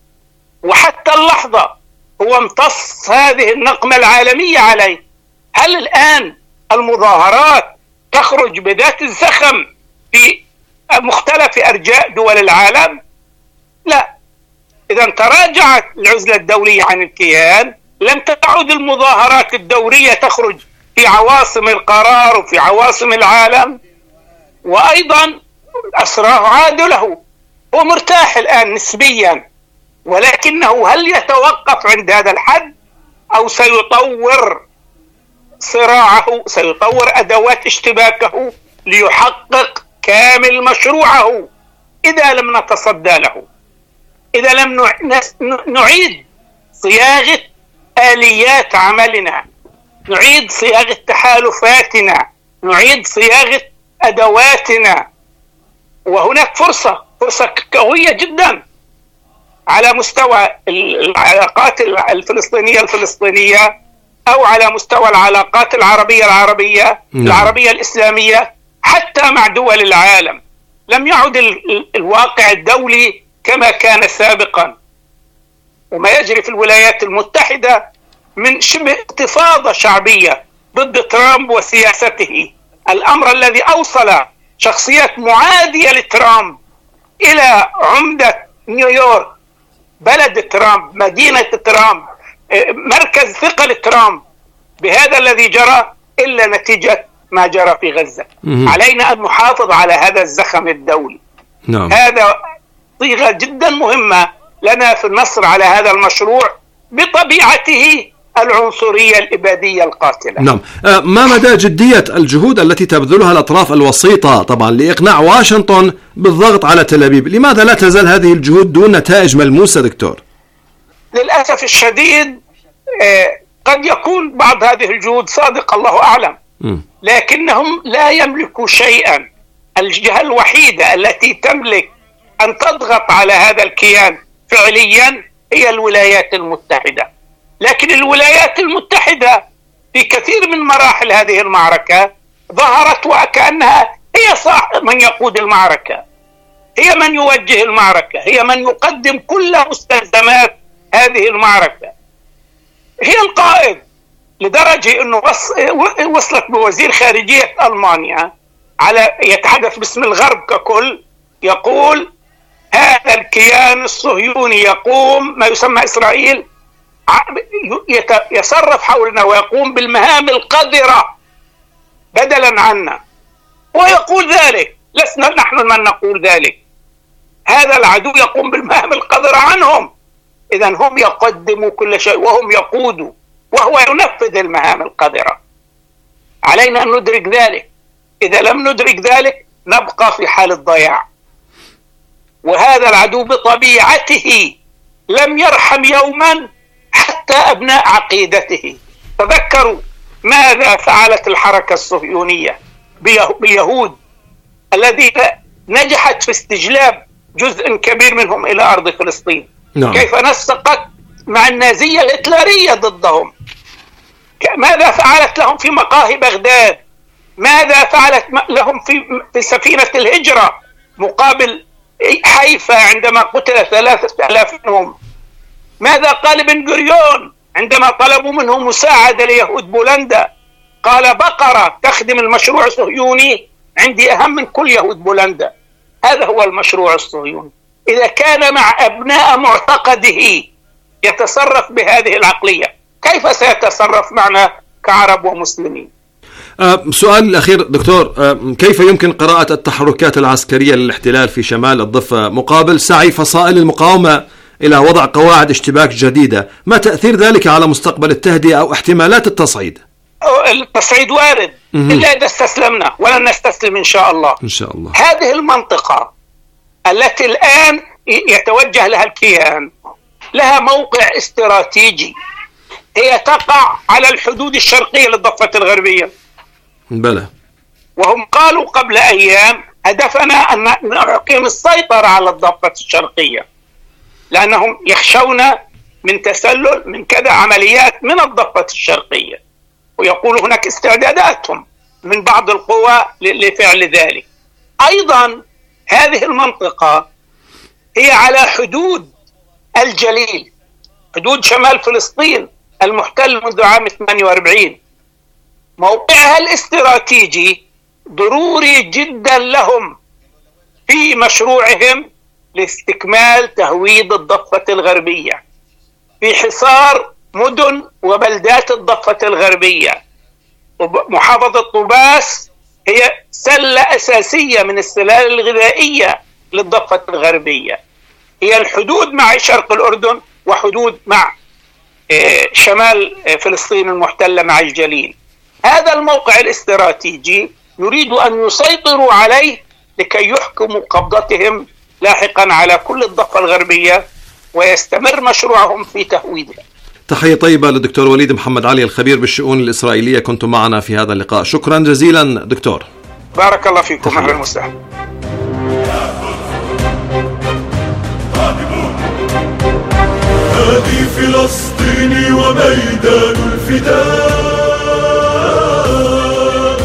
وحتى اللحظة هو امتص هذه النقمة العالمية عليه. هل الآن المظاهرات تخرج بذات الزخم في مختلف أرجاء دول العالم؟ لا. إذا تراجعت العزلة الدولية عن الكيان، لم تعد المظاهرات الدورية تخرج في عواصم القرار وفي عواصم العالم، وأيضا أسراه عاد له. هو مرتاح الآن نسبيا، ولكنه هل يتوقف عند هذا الحد أو سيطور صراعه، سيطور أدوات اشتباكه ليحقق كامل مشروعه؟ إذا لم نتصدى له، إذا لم نعيد صياغة آليات عملنا، نعيد صياغة تحالفاتنا، نعيد صياغة أدواتنا. وهناك فرصة فرصة قوية جدا على مستوى العلاقات الفلسطينية الفلسطينية أو على مستوى العلاقات العربية العربية م. العربية الإسلامية، حتى مع دول العالم. لم يعد الواقع الدولي كما كان سابقا. وما يجري في الولايات المتحدة من شبه انتفاضة شعبية ضد ترامب وسياسته، الأمر الذي أوصل شخصيات معادية لترامب إلى عمدة نيويورك، بلد ترامب، مدينة ترامب، مركز ثقل ترامب، بهذا الذي جرى إلا نتيجة ما جرى في غزة. مم. علينا أن نحافظ على هذا الزخم الدولي. نعم. هذا صيغة جدا مهمة لنا في النصر على هذا المشروع بطبيعته العنصرية الإبادية القاتلة. نعم. ما مدى جدية الجهود التي تبذلها الأطراف الوسيطة طبعا لإقناع واشنطن بالضغط على تل أبيب؟ لماذا لا تزال هذه الجهود دون نتائج ملموسة دكتور؟ للأسف الشديد قد يكون بعض هذه الجهود صادق، الله أعلم، لكنهم لا يملكوا شيئا. الجهة الوحيدة التي تملك أن تضغط على هذا الكيان فعليا هي الولايات المتحدة. لكن الولايات المتحدة في كثير من مراحل هذه المعركة ظهرت وكأنها هي صح من يقود المعركة، هي من يوجه المعركة، هي من يقدم كل مستلزمات هذه المعركة، هي القائد، لدرجة أنه وصلت بوزير خارجية ألمانيا على يتحدث باسم الغرب ككل، يقول هذا الكيان الصهيوني يقوم ما يسمى إسرائيل يتصرف حولنا ويقوم بالمهام القذرة بدلا عنا. ويقول ذلك لسنا نحن من نقول ذلك، هذا العدو يقوم بالمهام القذرة عنهم. إذا هم يقدموا كل شيء وهم يقودوا وهو ينفذ المهام القذرة. علينا أن ندرك ذلك، إذا لم ندرك ذلك نبقى في حالة ضياع. وهذا العدو بطبيعته لم يرحم يوما حتى أبناء عقيدته. تذكروا ماذا فعلت الحركة الصهيونية باليهود الذين نجحت في استجلاب جزء كبير منهم إلى أرض فلسطين. نعم. كيف نسقت مع النازية الهتلرية ضدهم، ماذا فعلت لهم في مقاهي بغداد، ماذا فعلت لهم في في سفينة الهجرة مقابل حيفا عندما قتل ثلاثة آلاف منهم. ماذا قال بن غوريون عندما طلبوا منه مساعدة ليهود بولندا؟ قال بقرة تخدم المشروع الصهيوني عندي أهم من كل يهود بولندا. هذا هو المشروع الصهيوني. إذا كان مع أبناء معتقده يتصرف بهذه العقلية، كيف سيتصرف معنا كعرب ومسلمين؟ أه سؤال الأخير دكتور، أه كيف يمكن قراءة التحركات العسكرية للاحتلال في شمال الضفة مقابل سعي فصائل المقاومة إلى وضع قواعد اشتباك جديدة؟ ما تأثير ذلك على مستقبل التهدئة أو احتمالات التصعيد؟ التصعيد وارد إلا إذا استسلمنا، ولن نستسلم إن شاء الله. إن شاء الله. هذه المنطقة التي الآن يتوجه لها الكيان لها موقع استراتيجي، هي تقع على الحدود الشرقية للضفة الغربية. بلى. وهم قالوا قبل أيام هدفنا أن نقيم السيطرة على الضفة الشرقية، لأنهم يخشون من تسلل من كذا عمليات من الضفة الشرقية، ويقول هناك استعداداتهم من بعض القوى لفعل ذلك. أيضا هذه المنطقة هي على حدود الجليل، حدود شمال فلسطين المحتل منذ عام ثمانية وأربعين. موقعها الاستراتيجي ضروري جدا لهم في مشروعهم لاستكمال تهويد الضفة الغربية، في حصار مدن وبلدات الضفة الغربية. محافظة طوباس هي سلة أساسية من السلال الغذائية للضفة الغربية، هي الحدود مع شرق الأردن وحدود مع شمال فلسطين المحتلة مع الجليل. هذا الموقع الاستراتيجي يريد أن يسيطروا عليه لكي يحكموا قبضتهم لاحقا على كل الضفة الغربية ويستمر مشروعهم في تهويدها. تحية طيبة للدكتور وليد محمد علي الخبير بالشؤون الإسرائيلية، كنتم معنا في هذا اللقاء. شكرا جزيلا دكتور. بارك الله فيكم. أهلا وسهلا. هذه فلسطين وميدان الفداء،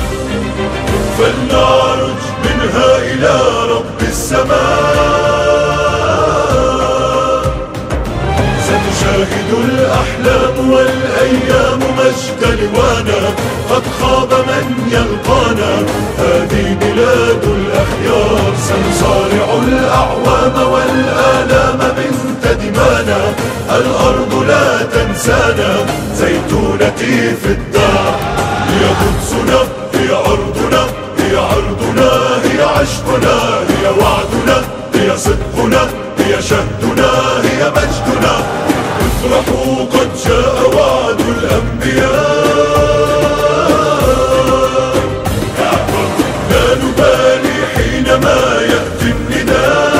فلنعرج منها إلى رب السماء. ستشاهد الأحلام والأيام مجد لوانا، قد خاب من يلقانا. هذه بلاد الأخيار، سنصارع الأعوام والآلام بنت دمانا. الأرض لا تنسانا، زيتونتي في الدار. هي قدسنا، هي أرضنا، هي عرضنا، هي عشقنا، هي وعدنا، هي صدقنا، هي شهدنا، هي مجدنا. افرحوا قد جاء وعد الأنبياء، لا نبالي حينما يأتي النداء.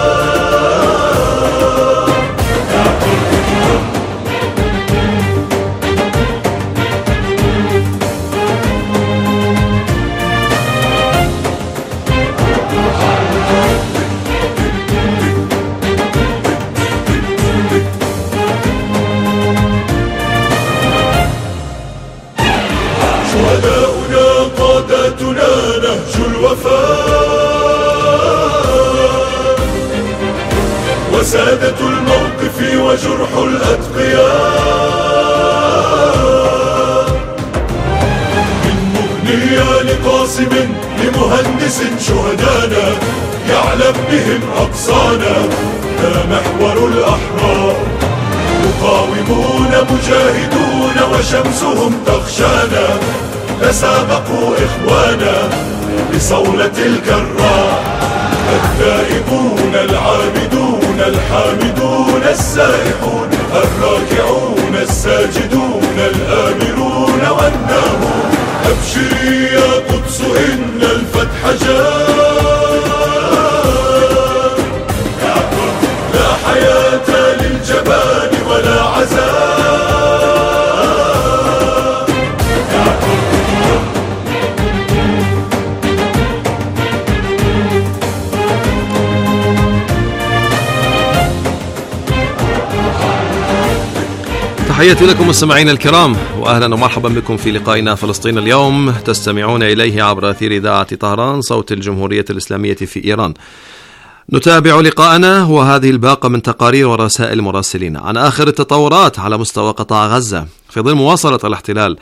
شهداؤنا قادتنا نهج الوفاء، وسادة الموقف وجرح الأتقياء. من مغنية لقاسم لمهندس شهدانا، يعلم بهم أقصانا. لا محور الأحرار، مقاومون مجاهدون وشمسهم تخشانا. تسابقوا إخوانا، بصولة الكرار. التائبون العابدون الحامدون السائحون الراكعون الساجدون الآمرون والناهون. أبشري يا قدس إن الفتح جاء، لا حياة للجبان ولا عزاء. تحياتي لكم مستمعينا الكرام، وأهلا ومرحبا بكم في لقائنا فلسطين اليوم، تستمعون إليه عبر أثير إذاعة طهران صوت الجمهورية الإسلامية في إيران. نتابع لقاءنا وهذه الباقة من تقارير ورسائل مراسلين عن آخر التطورات على مستوى قطاع غزة في ظل مواصلة الاحتلال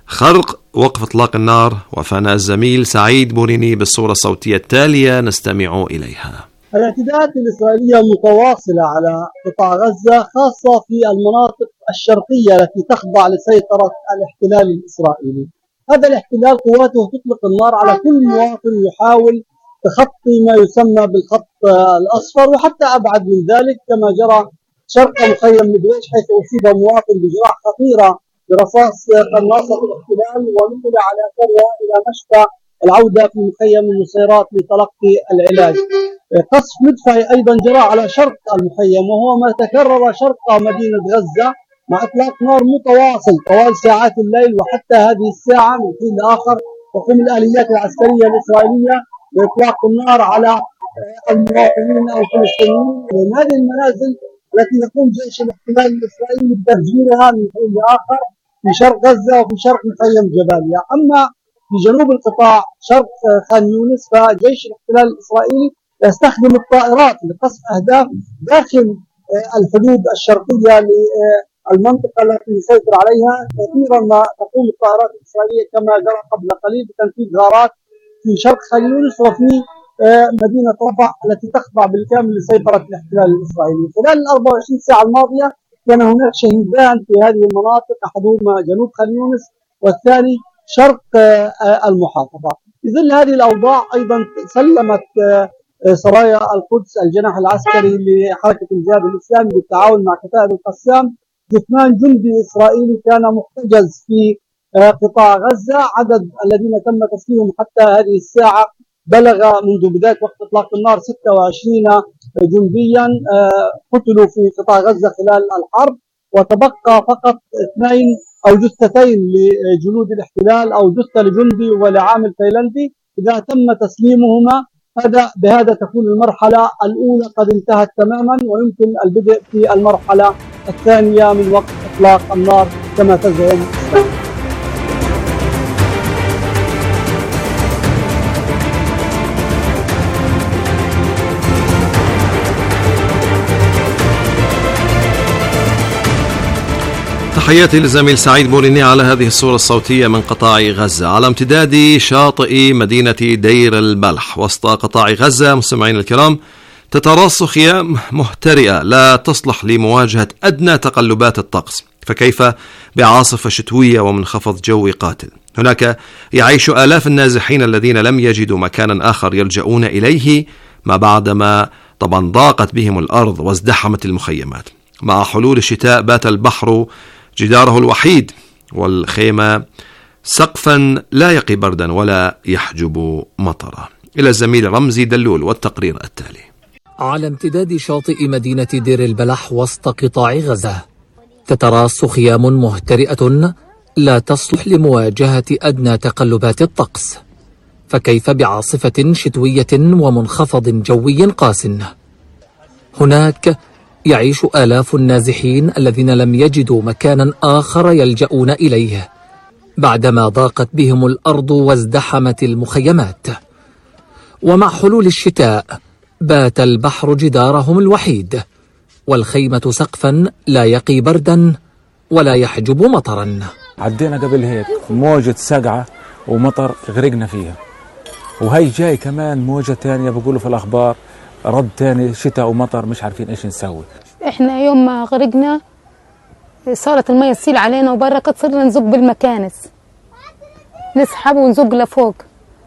خرق وقف إطلاق النار. وفانا الزميل سعيد بوريني بالصورة الصوتية التالية نستمع إليها. الاعتداءات الإسرائيلية متواصلة على قطاع غزة، خاصة في المناطق الشرقية التي تخضع لسيطرة الاحتلال الإسرائيلي. هذا الاحتلال قواته تطلق النار على كل مواطن يحاول تخطي ما يسمى بالخط الأصفر، وحتى أبعد من ذلك كما جرى شرق مخيم مدويش، حيث أصيب مواطن بجراح خطيرة برصاص قناصة الاحتلال ونقل على أثرها إلى مشفى العودة في مخيم النصيرات لتلقي العلاج. قصف مدفعي أيضا جرى على شرق المخيم، وهو ما تكرر شرق مدينة غزة مع إطلاق نار متواصل طوال ساعات الليل. وحتى هذه الساعة من حين لآخر تقوم الآليات العسكرية الإسرائيلية بإطلاق النار على المواطنين الفلسطينيين من هذه المنازل التي يقوم جيش الاحتلال الإسرائيلي بتفجيرها من حين لآخر في شرق غزة وفي شرق مخيم جباليا. أما في جنوب القطاع شرق خان يونس فجيش الاحتلال الإسرائيلي يستخدم الطائرات لقصف أهداف داخل الحدود الشرقية للمنطقة التي يسيطر عليها. كثيرا ما تقوم الطائرات الإسرائيلية كما جرى قبل قليل بتنفيذ غارات في شرق خان يونس وفي مدينة رفح التي تخضع بالكامل لسيطرة الاحتلال الإسرائيلي. خلال ال أربع وعشرين ساعة الماضية كان هناك شهيدان في هذه المناطق، أحدهما جنوب خان يونس والثاني شرق المحافظة. في ظل هذه الأوضاع أيضا سلمت سرايا القدس الجناح العسكري لحركة الجهاد الإسلامي بالتعاون مع كتائب القسام جثمان جندي إسرائيلي كان محتجز في قطاع غزة. عدد الذين تم تسليمهم حتى هذه الساعة بلغ منذ بداية وقت إطلاق النار ستة وعشرين جنديا قتلوا في قطاع غزة خلال الحرب، وتبقى فقط اثنين أو جثتين لجنود الاحتلال أو جثة لجندي ولعامل تايلندي. إذا تم تسليمهما هذا بهذا تكون المرحلة الأولى قد انتهت تماما، ويمكن البدء في المرحلة الثانية من وقت إطلاق النار كما تزعم إسرائيل. تحياتي للزميل سعيد بوريني على هذه الصورة الصوتية من قطاع غزة على امتداد شاطئ مدينة دير البلح وسط قطاع غزة. مستمعين الكرام، تتراص خيام مهترئة لا تصلح لمواجهة أدنى تقلبات الطقس، فكيف بعاصفة شتوية ومنخفض جوي قاتل؟ هناك يعيش آلاف النازحين الذين لم يجدوا مكانا آخر يلجؤون إليه ما بعدما طبعا ضاقت بهم الأرض وازدحمت المخيمات. مع حلول الشتاء بات البحر جداره الوحيد والخيمة سقفا لا يقي بردا ولا يحجب مطرا. إلى الزميل رمزي دلول والتقرير التالي. على امتداد شاطئ مدينة دير البلح وسط قطاع غزة تتراص خيام مهترئة لا تصلح لمواجهة أدنى تقلبات الطقس، فكيف بعاصفة شتوية ومنخفض جوي قاس؟ هناك يعيش آلاف النازحين الذين لم يجدوا مكانا آخر يلجؤون إليه بعدما ضاقت بهم الأرض وازدحمت المخيمات. ومع حلول الشتاء بات البحر جدارهم الوحيد والخيمة سقفا لا يقي بردا ولا يحجب مطرا. عدينا قبل هيك موجة سقعة ومطر غرقنا فيها، وهي جاي كمان موجة تانية بيقولوا في الأخبار رد تاني شتاء ومطر، مش عارفين ايش نسوي. احنا يوم ما غرقنا صارت المية تسيل علينا وبركت، صرنا نزق بالمكانس نسحب ونزق لفوق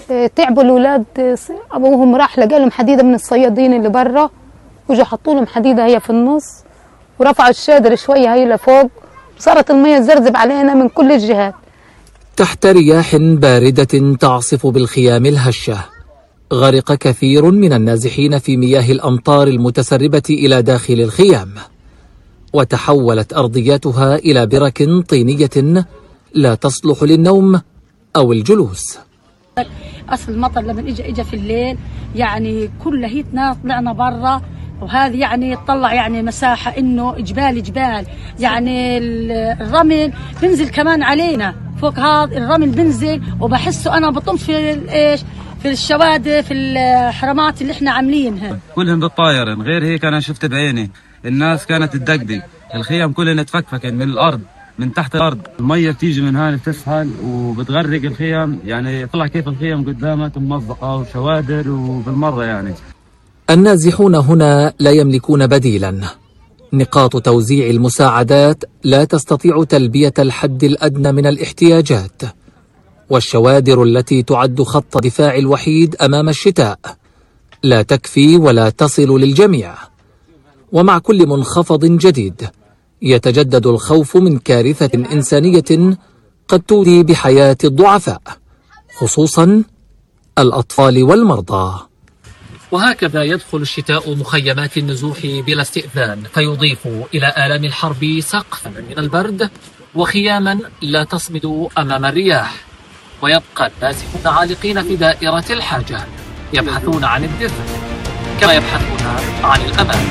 تعبوا الأولاد، أبوهم راح لقى لهم حديدة من الصيادين اللي برا، وجا حطوا لهم حديدة هي في النص، ورفعوا الشادر شوية هي لفوق، وصارت المية تزرزب علينا من كل الجهات. تحت رياح باردة تعصف بالخيام الهشة، غرق كثير من النازحين في مياه الأمطار المتسربة إلى داخل الخيام، وتحولت أرضياتها إلى برك طينية لا تصلح للنوم أو الجلوس. أصل المطر لما إجا إجا في الليل يعني كل هيتنا طلعنا برا، وهذه يعني تطلع يعني مساحة إنه جبال جبال، يعني الرمل بنزل كمان علينا فوق، هذا الرمل بنزل وبحسه أنا بطمت في إيش في الشوادر في الحرمات اللي إحنا عاملينها كلهم بالطايرة. غير هيك أنا شفت بعيني الناس كانت تدقدق، الخيام كلها تفكفكن من الأرض من تحت الأرض، المية بتيجي من هون بتسهل وبتغرق الخيام، يعني طلع كيف الخيام قدامك ممزقة وشوادر وبالمرة. يعني النازحون هنا لا يملكون بديلا، نقاط توزيع المساعدات لا تستطيع تلبية الحد الأدنى من الاحتياجات، والشوادر التي تعد خط الدفاع الوحيد أمام الشتاء لا تكفي ولا تصل للجميع. ومع كل منخفض جديد يتجدد الخوف من كارثة إنسانية قد تودي بحياة الضعفاء، خصوصا الأطفال والمرضى. وهكذا يدخل الشتاء مخيمات النزوح بلا استئذان، فيضيف إلى آلام الحرب سقفا من البرد وخياما لا تصمد أمام الرياح، ويبقى النازحون عالقين في دائرة الحاجة يبحثون عن الدفء كما يبحثون عن الأمان.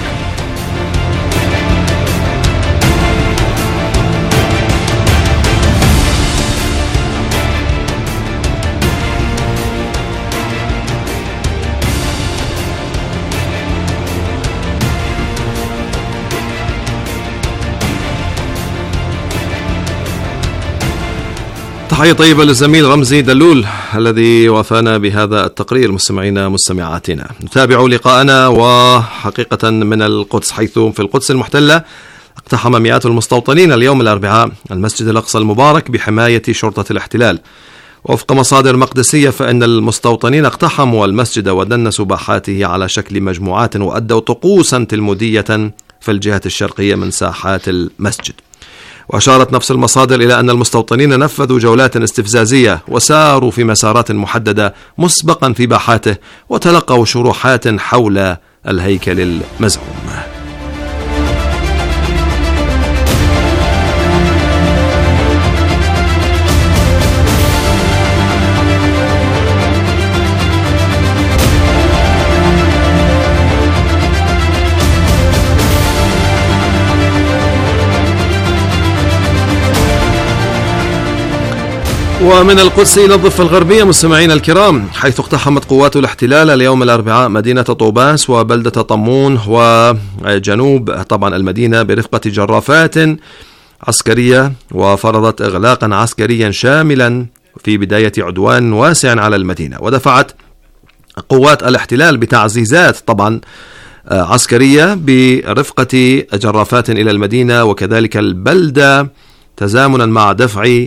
تحية طيبة للزميل رمزي دلول الذي وافانا بهذا التقرير. مستمعينا مستمعاتنا، نتابع لقاءنا وحقيقة من القدس، حيث في القدس المحتلة اقتحم مئات المستوطنين اليوم الأربعاء المسجد الأقصى المبارك بحماية شرطة الاحتلال. وفق مصادر مقدسية فإن المستوطنين اقتحموا المسجد ودنسوا باحاته على شكل مجموعات وأدوا طقوسا تلمودية في الجهة الشرقية من ساحات المسجد. وأشارت نفس المصادر إلى أن المستوطنين نفذوا جولات استفزازية وساروا في مسارات محددة مسبقا في باحاته وتلقوا شروحات حول الهيكل المزعوم. ومن القدس إلى الضفة الغربية مستمعينا الكرام، حيث اقتحمت قوات الاحتلال اليوم الأربعاء مدينة طوباس وبلدة طمون وجنوب طبعا المدينة برفقة جرافات عسكرية، وفرضت إغلاقا عسكريا شاملا في بداية عدوان واسع على المدينة. ودفعت قوات الاحتلال بتعزيزات طبعا عسكرية برفقة جرافات إلى المدينة وكذلك البلدة، تزامنا مع دفع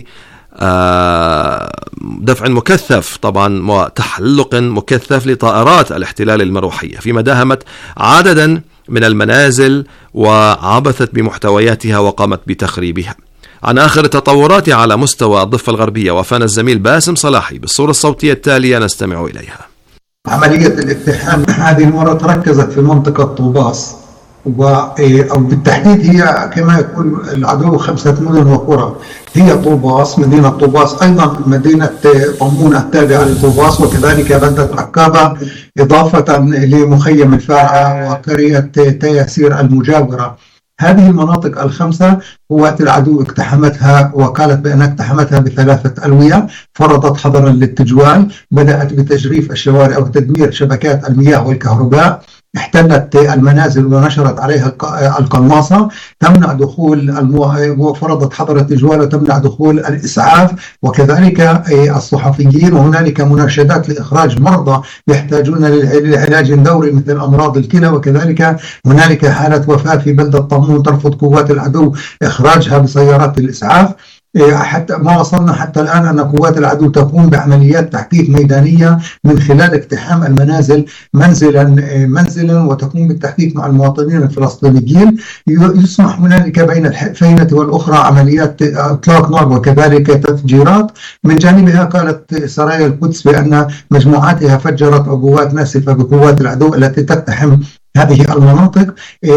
دفع مكثف طبعا وتحلق مكثف لطائرات الاحتلال المروحية، فيما داهمت عددا من المنازل وعبثت بمحتوياتها وقامت بتخريبها. عن آخر التطورات على مستوى الضفة الغربية وفانا الزميل باسم صلاحي بالصورة الصوتية التالية نستمع إليها. عملية الاقتحام هذه المرة تركزت في منطقة طوباس، أو بالتحديد هي كما يقول العدو خمسة مدن وقرى، هي طوباس، مدينة طوباس، أيضا مدينة طمون التابعة لطوباس، وكذلك بلدة عكابة، إضافة لمخيم الفاعة وقرية تياسير المجاورة. هذه المناطق الخمسة قوات العدو اقتحمتها، وقالت بأنها اقتحمتها بثلاثة ألوية. فرضت حظرا للتجوال، بدأت بتجريف الشوارع وتدمير شبكات المياه والكهرباء، احتلت المنازل ونشرت عليها القناصة، تمنع دخول المو... فرضت حظر التجوال وتمنع دخول الإسعاف وكذلك الصحفيين، وهنالك مناشدات لإخراج مرضى يحتاجون للعلاج الدوري مثل أمراض الكلى، وكذلك هنالك حالة وفاة في بلدة طمون ترفض قوات العدو إخراجها بسيارات الإسعاف. حتى ما وصلنا حتى الآن أن قوات العدو تقوم بعمليات تحقيق ميدانية من خلال اقتحام المنازل منزلا منزلا وتقوم بالتحقيق مع المواطنين الفلسطينيين. يسمح هنالك بين الحفينة والأخرى عمليات إطلاق نار وكذلك تفجيرات. من جانبها قالت سرايا القدس بأن مجموعاتها فجرت عبوات ناسفة بقوات العدو التي تقتحم هذه المناطق.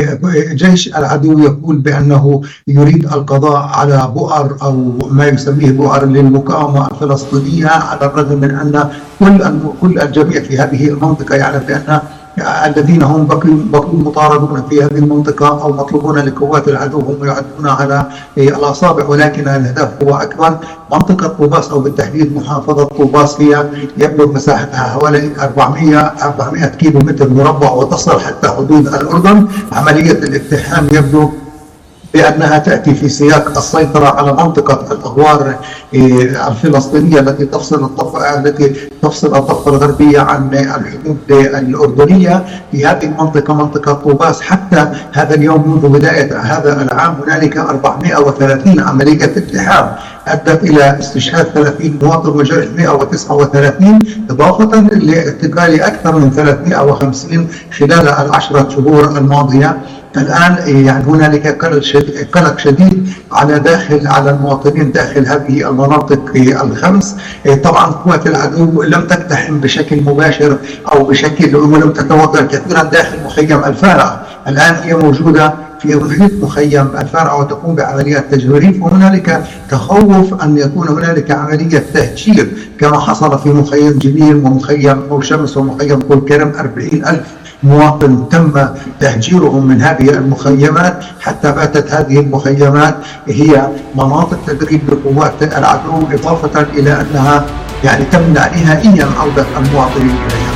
جيش العدو يقول بأنه يريد القضاء على بؤر أو ما يسميه بؤر للمقاومة الفلسطينية، على الرغم من أن كل كل الجميع في هذه المنطقة يعلم بأن الذين هم بقوا مطاردون في هذه المنطقة أو مطلوبون لقوات العدو هم يعدون على الأصابع، ولكن الهدف هو أكبر. منطقة طوباس أو بالتحديد محافظة طوباس هي يبلغ مساحتها حوالي أربعمائة كيلو متر مربع وتصل حتى حدود الأردن. عملية الاقتحام يبدو بأنها تأتي في سياق السيطرة على منطقة الأغوار الفلسطينية التي تفصل الضفة التي تفصل الضفة الغربية عن الحدود الأردنية. في هذه المنطقة منطقة طوباس حتى هذا اليوم منذ بداية هذا العام هنالك أربعمائة وثلاثين عملية اقتحام أدت إلى استشهاد ثلاثين مواطن وجرح مائة وتسعة وثلاثين، إضافة لاعتقال أكثر من ثلاثمائة وخمسين خلال العشرة شهور الماضية. الآن يعني هنالك قلق شديد على داخل على المواطنين داخل هذه المناطق الخمس. طبعا قوات العدو لم تقتحم بشكل مباشر أو بشكل ولم تتوغل كثيرا داخل مخيم الفارع. الآن هي موجودة في محيط مخيم الفارع وتقوم بعمليات تجويرية، وهنالك تخوف أن يكون هنالك عملية تهجير كما حصل في مخيم جنين ومخيم أو شمس ومخيم كل كرم. أربعين ألف مواطن تم تهجيرهم من هذه المخيمات حتى باتت هذه المخيمات هي مناطق تدريب لقوات العدو، إضافة إلى أنها يعني تمنع نهائيا عودة المواطنين إليها.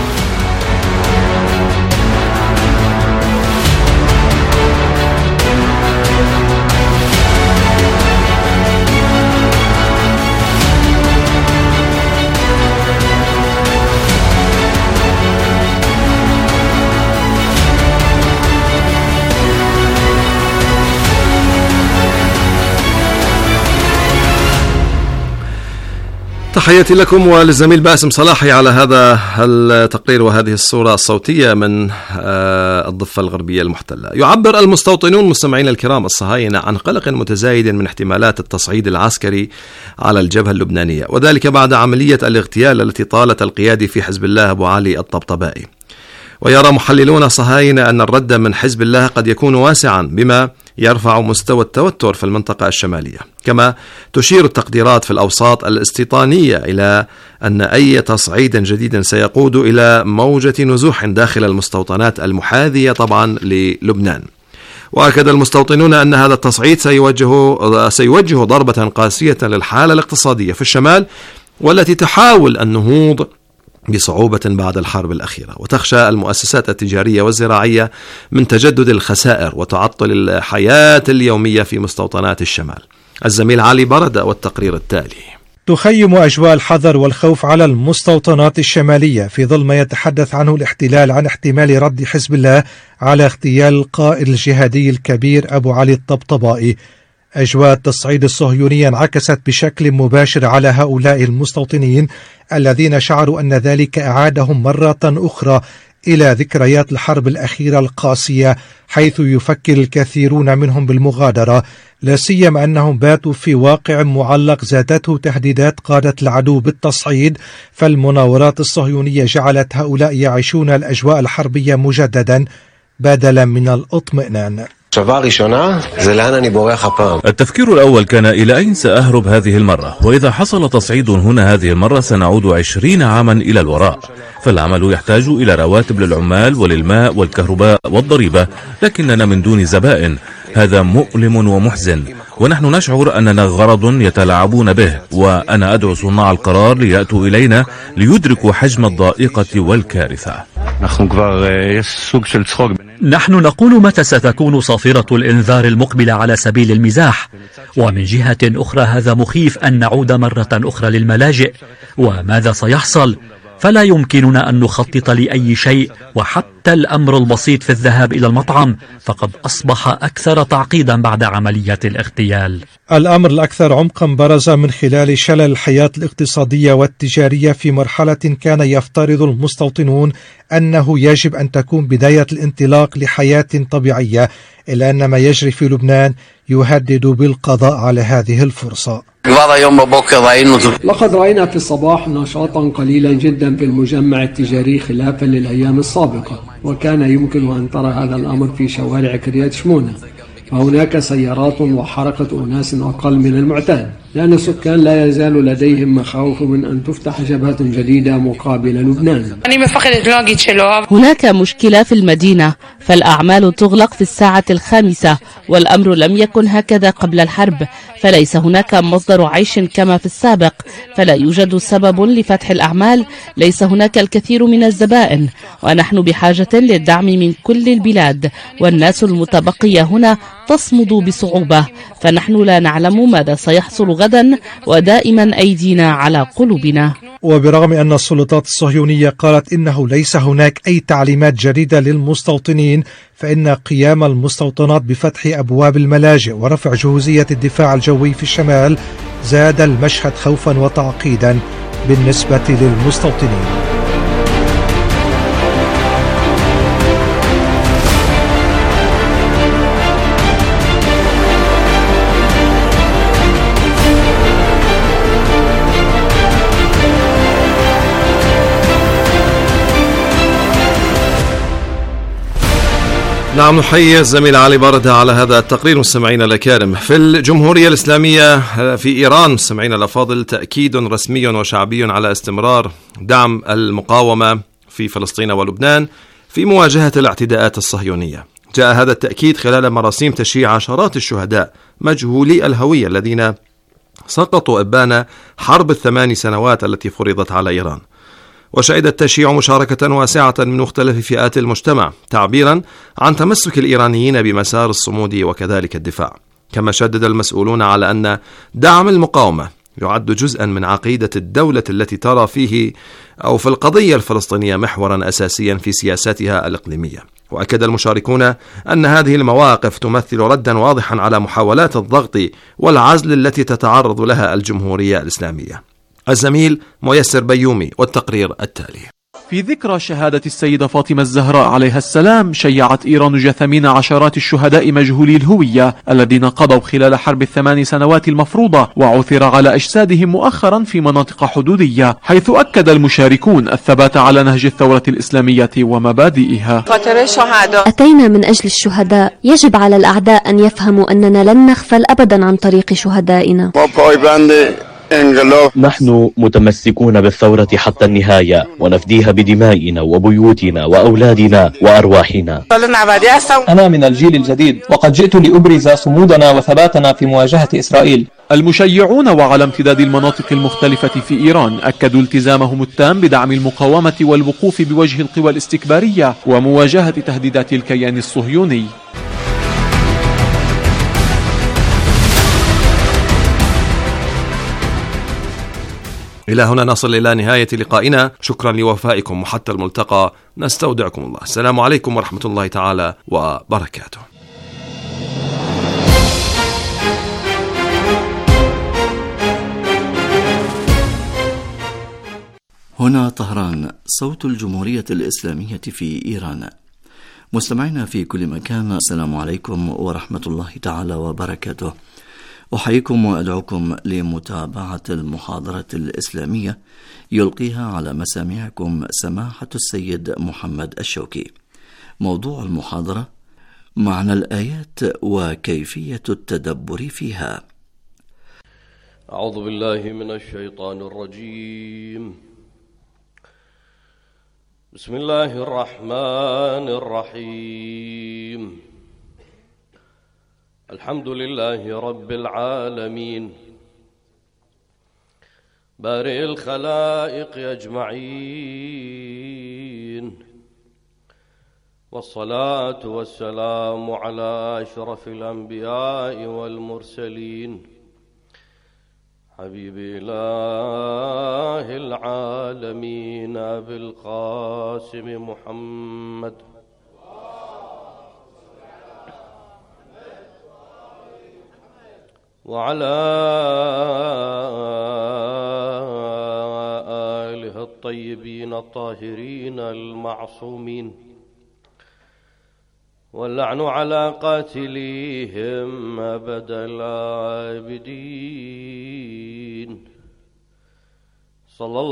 تحياتي لكم وللزميل باسم صلاحي على هذا التقرير وهذه الصورة الصوتية من الضفة الغربية المحتلة. يعبر المستوطنون مستمعين الكرام الصهاينة عن قلق متزايد من احتمالات التصعيد العسكري على الجبهة اللبنانية، وذلك بعد عملية الاغتيال التي طالت القيادي في حزب الله أبو علي الطبطبائي. ويرى محللون صهاينة أن الرد من حزب الله قد يكون واسعا بما يرفع مستوى التوتر في المنطقة الشمالية. كما تشير التقديرات في الأوساط الاستيطانية إلى أن أي تصعيد جديد سيقود إلى موجة نزوح داخل المستوطنات المحاذية طبعا للبنان. وأكد المستوطنون أن هذا التصعيد سيوجه, سيوجه ضربة قاسية للحالة الاقتصادية في الشمال، والتي تحاول النهوض بصعوبة بعد الحرب الأخيرة. وتخشى المؤسسات التجارية والزراعية من تجدد الخسائر وتعطل الحياة اليومية في مستوطنات الشمال. الزميل علي بردة والتقرير التالي. تخيم أجواء الحذر والخوف على المستوطنات الشمالية في ظل ما يتحدث عنه الاحتلال عن احتمال رد حزب الله على اغتيال القائد الجهادي الكبير أبو علي الطبطبائي. أجواء التصعيد الصهيوني انعكست بشكل مباشر على هؤلاء المستوطنين الذين شعروا أن ذلك أعادهم مرة أخرى إلى ذكريات الحرب الأخيرة القاسية، حيث يفكر الكثيرون منهم بالمغادرة، لا سيما أنهم باتوا في واقع معلق زادته تهديدات قادة العدو بالتصعيد. فالمناورات الصهيونية جعلت هؤلاء يعيشون الأجواء الحربية مجددا بدلا من الاطمئنان. التفكير الأول كان إلى أين سأهرب هذه المرة، وإذا حصل تصعيد هنا هذه المرة سنعود عشرين عاما إلى الوراء. فالعمل يحتاج إلى رواتب للعمال وللماء والكهرباء والضريبة، لكننا من دون زبائن. هذا مؤلم ومحزن، ونحن نشعر أننا غرض يتلاعبون به. وأنا أدعو صناع القرار ليأتوا إلينا ليدركوا حجم الضائقة والكارثة. نحن نقول متى ستكون صافرة الإنذار المقبلة على سبيل المزاح، ومن جهة أخرى هذا مخيف أن نعود مرة أخرى للملاجئ. وماذا سيحصل؟ فلا يمكننا أن نخطط لأي شيء، وحتى الأمر البسيط في الذهاب إلى المطعم فقد أصبح أكثر تعقيدا بعد عملية الاغتيال. الأمر الأكثر عمقا برز من خلال شلل الحياة الاقتصادية والتجارية في مرحلة كان يفترض المستوطنون أنه يجب أن تكون بداية الانطلاق لحياة طبيعية، إلا أن ما يجري في لبنان يهدد بالقضاء على هذه الفرصة. لقد رأينا في الصباح نشاطا قليلا جدا في المجمع التجاري خلافا للأيام السابقة، وكان يمكن أن ترى هذا الأمر في شوارع كريات شمونة، فهناك سيارات وحركة أناس أقل من المعتاد، لأن السكان لا يزال لديهم مخاوف من أن تفتح جبهة جديدة مقابل لبنان. هناك مشكلة في المدينة، فالأعمال تغلق في الساعة الخامسة، والأمر لم يكن هكذا قبل الحرب، فليس هناك مصدر عيش كما في السابق، فلا يوجد سبب لفتح الأعمال، ليس هناك الكثير من الزبائن، ونحن بحاجة للدعم من كل البلاد، والناس المتبقية هنا تصمد بصعوبة، فنحن لا نعلم ماذا سيحصل غدا، ودائما أيدينا على قلوبنا. وبرغم أن السلطات الصهيونية قالت إنه ليس هناك أي تعليمات جديدة للمستوطنين، فإن قيام المستوطنات بفتح أبواب الملاجئ ورفع جهوزية الدفاع الجوي في الشمال زاد المشهد خوفا وتعقيدا بالنسبة للمستوطنين. نعم، نحيي الزميل علي بردة على هذا التقرير. مستمعينا الكرام، في الجمهورية الإسلامية في إيران مستمعينا الأفاضل تأكيد رسمي وشعبي على استمرار دعم المقاومة في فلسطين ولبنان في مواجهة الاعتداءات الصهيونية. جاء هذا التأكيد خلال مراسيم تشييع عشرات الشهداء مجهولي الهوية الذين سقطوا إبان حرب الثمان سنوات التي فرضت على إيران. وشهد التشييع مشاركة واسعة من مختلف فئات المجتمع، تعبيرا عن تمسك الإيرانيين بمسار الصمود وكذلك الدفاع. كما شدد المسؤولون على أن دعم المقاومة يعد جزءا من عقيدة الدولة التي ترى فيه أو في القضية الفلسطينية محورا أساسيا في سياساتها الإقليمية. وأكد المشاركون أن هذه المواقف تمثل ردا واضحا على محاولات الضغط والعزل التي تتعرض لها الجمهورية الإسلامية. الزميل ميسر بيومي والتقرير التالي. في ذكرى شهادة السيدة فاطمة الزهراء عليها السلام، شيعت إيران جثامين عشرات الشهداء مجهولي الهوية الذين قضوا خلال حرب الثمان سنوات المفروضة، وعثر على أجسادهم مؤخرا في مناطق حدودية، حيث أكد المشاركون الثبات على نهج الثورة الإسلامية ومبادئها. أتينا من أجل الشهداء، يجب على الأعداء أن يفهموا أننا لن نغفل أبدا عن طريق شهدائنا. نحن متمسكون بالثورة حتى النهاية، ونفديها بدمائنا وبيوتنا وأولادنا وأرواحنا. أنا من الجيل الجديد، وقد جئت لأبرز صمودنا وثباتنا في مواجهة إسرائيل. المشيعون وعلى امتداد المناطق المختلفة في إيران أكدوا التزامهم التام بدعم المقاومة والوقوف بوجه القوى الاستكبارية ومواجهة تهديدات الكيان الصهيوني. إلى هنا نصل إلى نهاية لقائنا، شكرا لوفائكم، وحتى الملتقى نستودعكم الله. السلام عليكم ورحمة الله تعالى وبركاته. هنا طهران، صوت الجمهورية الإسلامية في إيران. مستمعينا في كل مكان، السلام عليكم ورحمة الله تعالى وبركاته. أحييكم وأدعوكم لمتابعة المحاضرة الإسلامية يلقيها على مسامعكم سماحة السيد محمد الشوكي. موضوع المحاضرة: معنى الآيات وكيفية التدبر فيها. أعوذ بالله من الشيطان الرجيم. بسم الله الرحمن الرحيم. الحمد لله رب العالمين بارئ الخلائق أجمعين، والصلاة والسلام على أشرف الأنبياء والمرسلين، حبيب إله العالمين نبينا أبي القاسم محمد وعلى آله الطيبين الطاهرين المعصومين واللعن على قاتليهم أبد العابدين صلى الله